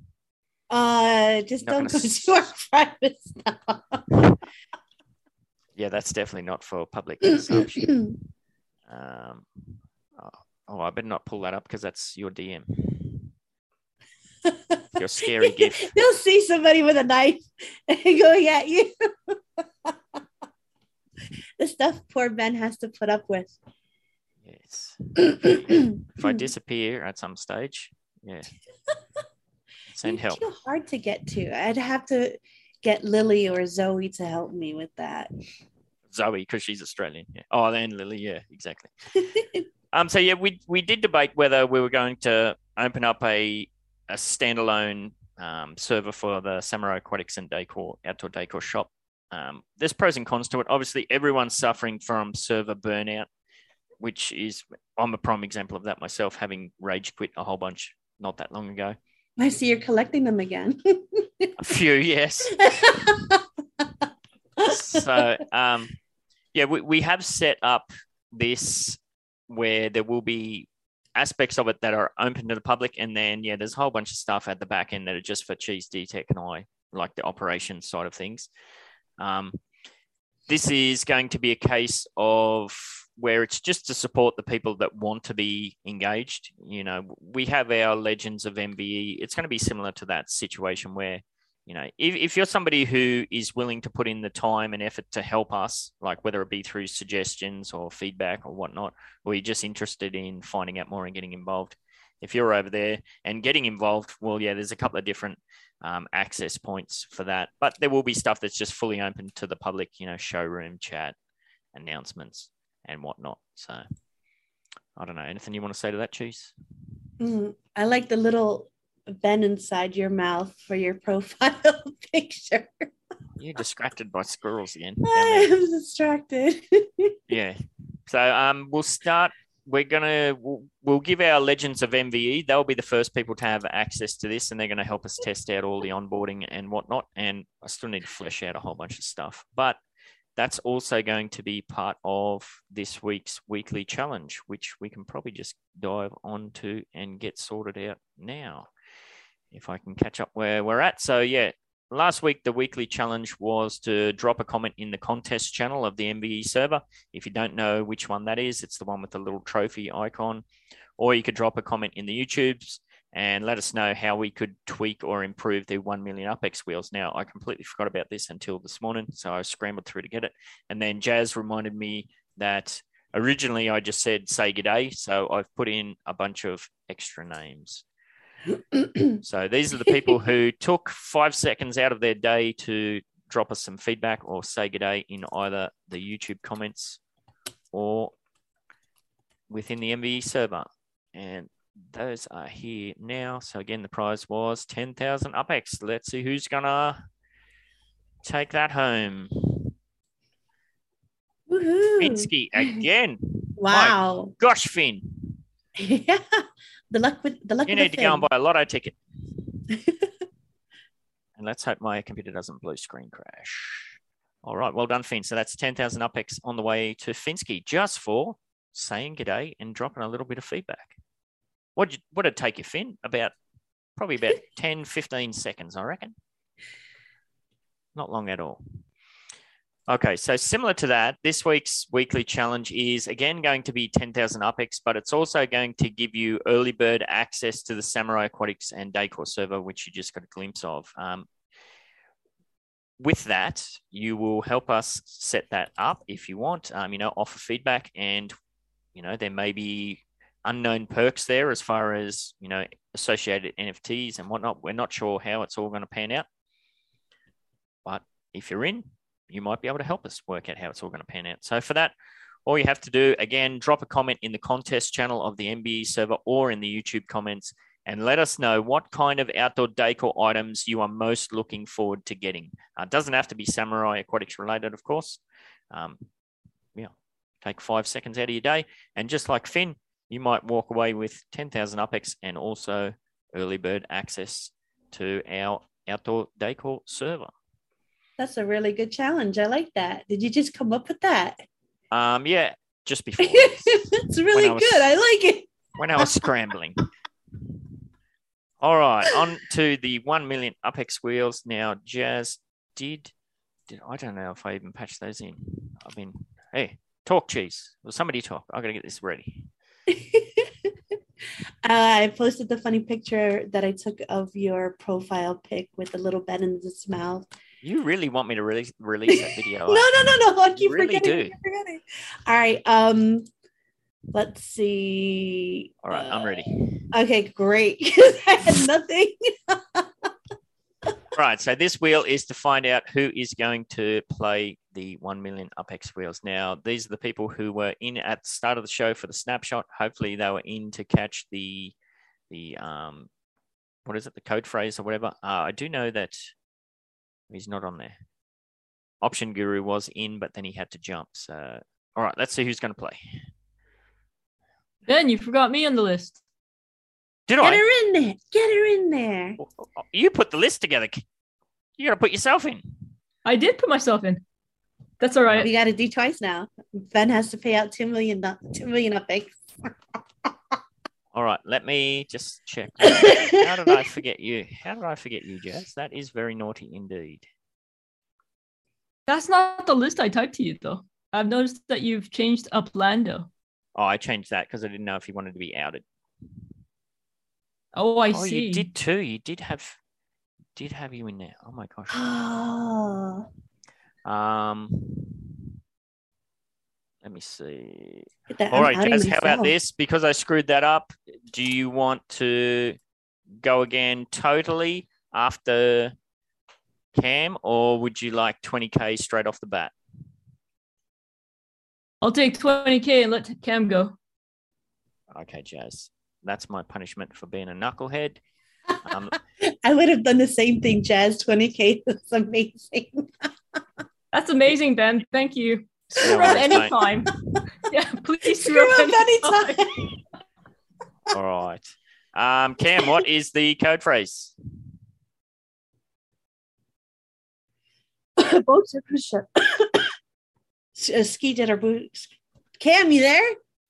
Just don't go to our private stuff. Yeah, that's definitely not for public consumption. I better not pull that up because that's your DM. Your scary gift. You'll see somebody with a knife going at you. The stuff poor Ben has to put up with. Yes. If I disappear at some stage, yeah. Send help. It's too hard to get to. I'd have to get Lily or Zoe to help me with that. Zoe, because she's Australian. Yeah. Oh, and Lily, yeah, exactly. So yeah, we did debate whether we were going to open up a standalone server for the Samurai Aquatics and outdoor decor shop. There's pros and cons to it. Obviously, everyone's suffering from server burnout, which is, I'm a prime example of that myself, having rage quit a whole bunch not that long ago. I see you're collecting them again. A few, yes. So, we have set up this where there will be aspects of it that are open to the public, and then there's a whole bunch of stuff at the back end that are just for Cheese, DTech, and I, like the operations side of things. This is going to be a case of where it's just to support the people that want to be engaged. We have our Legends of MVE. It's going to be similar to that situation where, if you're somebody who is willing to put in the time and effort to help us, like whether it be through suggestions or feedback or whatnot, or you're just interested in finding out more and getting involved, if you're over there and getting involved, well, there's a couple of different access points for that. But there will be stuff that's just fully open to the public, showroom, chat, announcements, and whatnot. So I don't know. Anything you want to say to that, Cheese? I like the little Ben inside your mouth for your profile picture. You're distracted by squirrels again. I am distracted. Yeah. So we'll start. We'll give our Legends of MVE. They'll be the first people to have access to this, and they're going to help us test out all the onboarding and whatnot. And I still need to flesh out a whole bunch of stuff, but that's also going to be part of this week's weekly challenge, which we can probably just dive onto and get sorted out now, if I can catch up where we're at. So last week, the weekly challenge was to drop a comment in the contest channel of the MVE server. If you don't know which one that is, it's the one with the little trophy icon. Or you could drop a comment in the YouTubes and let us know how we could tweak or improve the 1 million UpX wheels. Now, I completely forgot about this until this morning, so I scrambled through to get it. And then Jazz reminded me that originally I just said say g'day, so I've put in a bunch of extra names. So these are the people who took 5 seconds out of their day to drop us some feedback or say g'day in either the YouTube comments or within the MVE server. And those are here now. So again, the prize was 10,000 UpX. Let's see who's going to take that home. Woohoo. Finsky again. Wow. My gosh, Finn. Yeah. The luck You need to go and buy a lotto ticket. And let's hope my computer doesn't blue screen crash. All right, well done, Finn. So that's 10,000 UpX on the way to Finsky just for saying g'day and dropping a little bit of feedback. What'd it take you, Finn? Probably about 10, 15 seconds, I reckon. Not long at all. Okay, so similar to that, this week's weekly challenge is again going to be 10,000 UpX, but it's also going to give you early bird access to the Samurai Aquatics and Daycore server, which you just got a glimpse of. With that, you will help us set that up if you want, offer feedback, and, there may be unknown perks there as far as, associated NFTs and whatnot. We're not sure how it's all going to pan out, but if you're in, you might be able to help us work out how it's all going to pan out. So for that, all you have to do, again, drop a comment in the contest channel of the MBE server or in the YouTube comments and let us know what kind of outdoor decor items you are most looking forward to getting. It doesn't have to be Samurai Aquatics related, of course. Take 5 seconds out of your day. And just like Finn, you might walk away with 10,000 UpX and also early bird access to our outdoor decor server. That's a really good challenge. I like that. Did you just come up with that? Yeah, just before. It's really good. I like it. When I was scrambling. All right, on to the 1 million UpX wheels. Now, Jazz did I don't know if I even patched those in. Hey, talk, Cheese. Will somebody talk? I got to get this ready. I posted the funny picture that I took of your profile pic with the little bed in its mouth. You really want me to release that video? No. I keep really forgetting. All right. Let's see. All right, I'm ready. Okay, great. I had nothing. Right, so this wheel is to find out who is going to play the 1 million UpX wheels. Now, these are the people who were in at the start of the show for the snapshot. Hopefully, they were in to catch the what is it, the code phrase or whatever. I do know that he's not on there. Option Guru was in, but then he had to jump. So, all right, let's see who's going to play. Ben, you forgot me on the list. Did Get her in there. Get her in there. You put the list together. You got to put yourself in. I did put myself in. That's all right. We got to do twice now. Ben has to pay out 2 million UpX. All right, let me just check. How did I forget you? Jazz? That is very naughty indeed. That's not the list I typed to you, though. I've noticed that you've changed Uplando. Oh, I changed that because I didn't know if he wanted to be outed. Oh, I see. You did too. You did have you in there. Oh my gosh. Let me see. All right, Jazz, how about this? Because I screwed that up, do you want to go again totally after Cam, or would you like 20K straight off the bat? I'll take 20K and let Cam go. Okay, Jazz. That's my punishment for being a knucklehead. I would have done the same thing, Jazz. 20K is amazing. That's amazing, Ben. Thank you. Screw up anytime. Yeah, please screw up anytime. All right. Cam, what is the code phrase? Boats are cruise ship. Ski jet or boots. Cam, you there?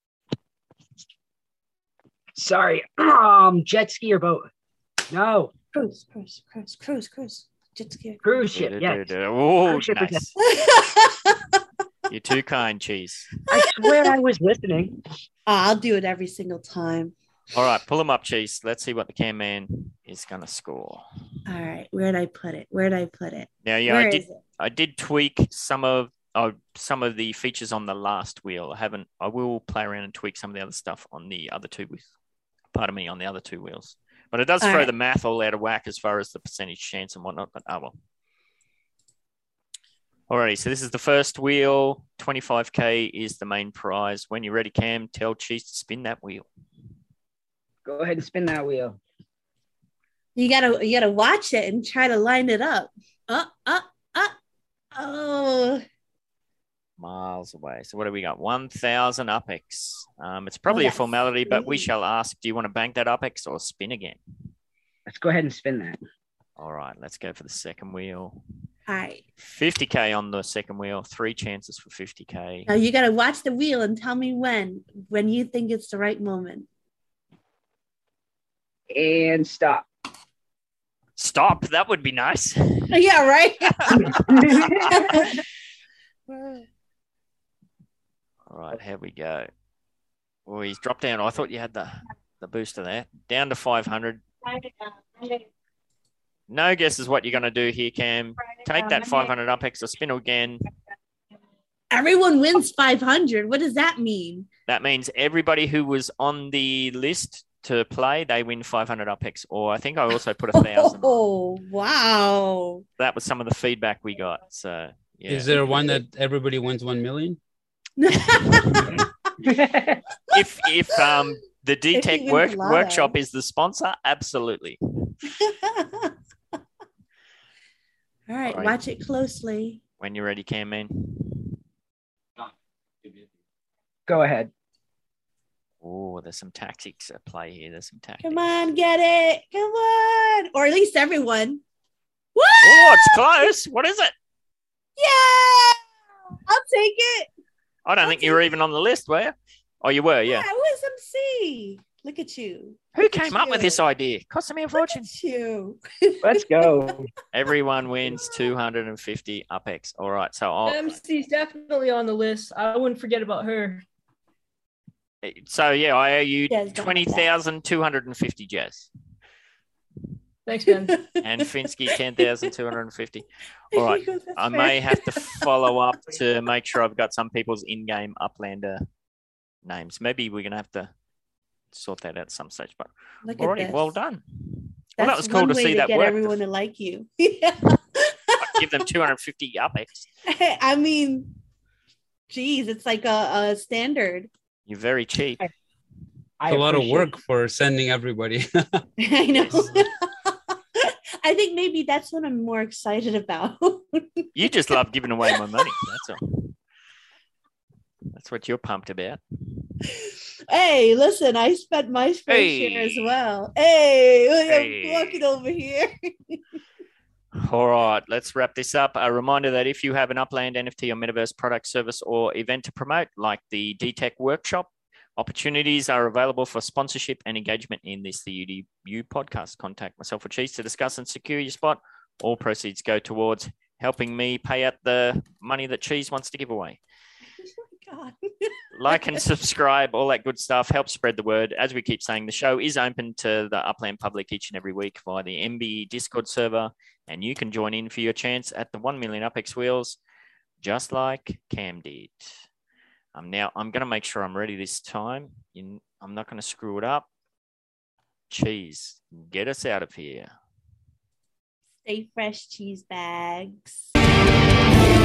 Sorry. Jet ski or boat? No. Cruise. Jet ski. Cruise ship, yeah. Oh, nice. You're too kind, Cheese. I swear I was listening. I'll do it every single time. All right, pull him up, Cheese. Let's see what the Cam man is going to score. All right, where'd I put it? Now, yeah, I did tweak some of the features on the last wheel. I will play around and tweak some of the other stuff on the other two wheels. On the other two wheels. But it does throw the math all out of whack as far as the percentage chance and whatnot, but well. Alrighty, so this is the first wheel. 25K is the main prize. When you're ready, Cam, tell Cheese to spin that wheel. Go ahead and spin that wheel. You gotta watch it and try to line it up. Oh. Miles away. So what do we got? 1,000 UpX. It's probably a formality, but we shall ask, do you want to bank that UpX or spin again? Let's go ahead and spin that. All right, let's go for the second wheel. All right. 50K on the second wheel. 3 chances for 50K. Now you got to watch the wheel and tell me when you think it's the right moment. And stop. Stop. That would be nice. Yeah, right. All right, here we go. Oh, he's dropped down. I thought you had the booster there. Down to 500. No guess is what you're going to do here, Cam. Take that 500 up extra spin again. Everyone wins 500. What does that mean? That means everybody who was on the list to play, they win 500 UPEX. Or I think I also put 1,000. Oh, wow. That was some of the feedback we got. So, yeah. Is there one that everybody wins 1 million? If the DTech workshop is the sponsor, absolutely. All right, watch it closely. When you're ready, Cam, man. Go ahead. Oh, there's some tactics at play here. There's some tactics. Come on, get it. Come on. Or at least everyone. Woo! Oh, it's close. What is it? Yeah! I'll take it. I don't think you were even on the list, were you? Oh, you were, yeah. Yeah, it was MC. Look at you. Who came up with this idea? Cost me a fortune. Look at you. Let's go. Everyone wins 250 UPEX. All right, so MC's definitely on the list. I wouldn't forget about her. So yeah, I owe you Jez, 20,250, Jez. Thanks, Ben. And Finsky 10,250. All right, I may have to follow up to make sure I've got some people's in-game Uplander names. Maybe we're gonna have to sort that out at some stage. But Look already, at this. well done. That's Well, that was cool one to way see that get work. Everyone to like you. I'd give them 250 UPEX. I mean, geez, it's like a standard. You're very cheap. It's a lot of work for sending everybody. I know. I think maybe that's what I'm more excited about. You just love giving away my money. That's all. That's what you're pumped about. Hey, listen, I spent my fair share as well. Hey, I'm walking over here. All right, let's wrap this up. A reminder that if you have an Upland NFT or Metaverse product, service, or event to promote, like the DTech workshop, opportunities are available for sponsorship and engagement in this The UDU podcast. Contact myself or Cheese to discuss and secure your spot. All proceeds go towards helping me pay out the money that Cheese wants to give away. God. Like and subscribe, all that good stuff. Help spread the word. As we keep saying, the show is open to the Upland public each and every week via the MB Discord server, and you can join in for your chance at the 1 million UPEX wheels, just like Cam did. Now, I'm going to make sure I'm ready this time. I'm not going to screw it up. Cheese, get us out of here. Stay fresh, cheese bags.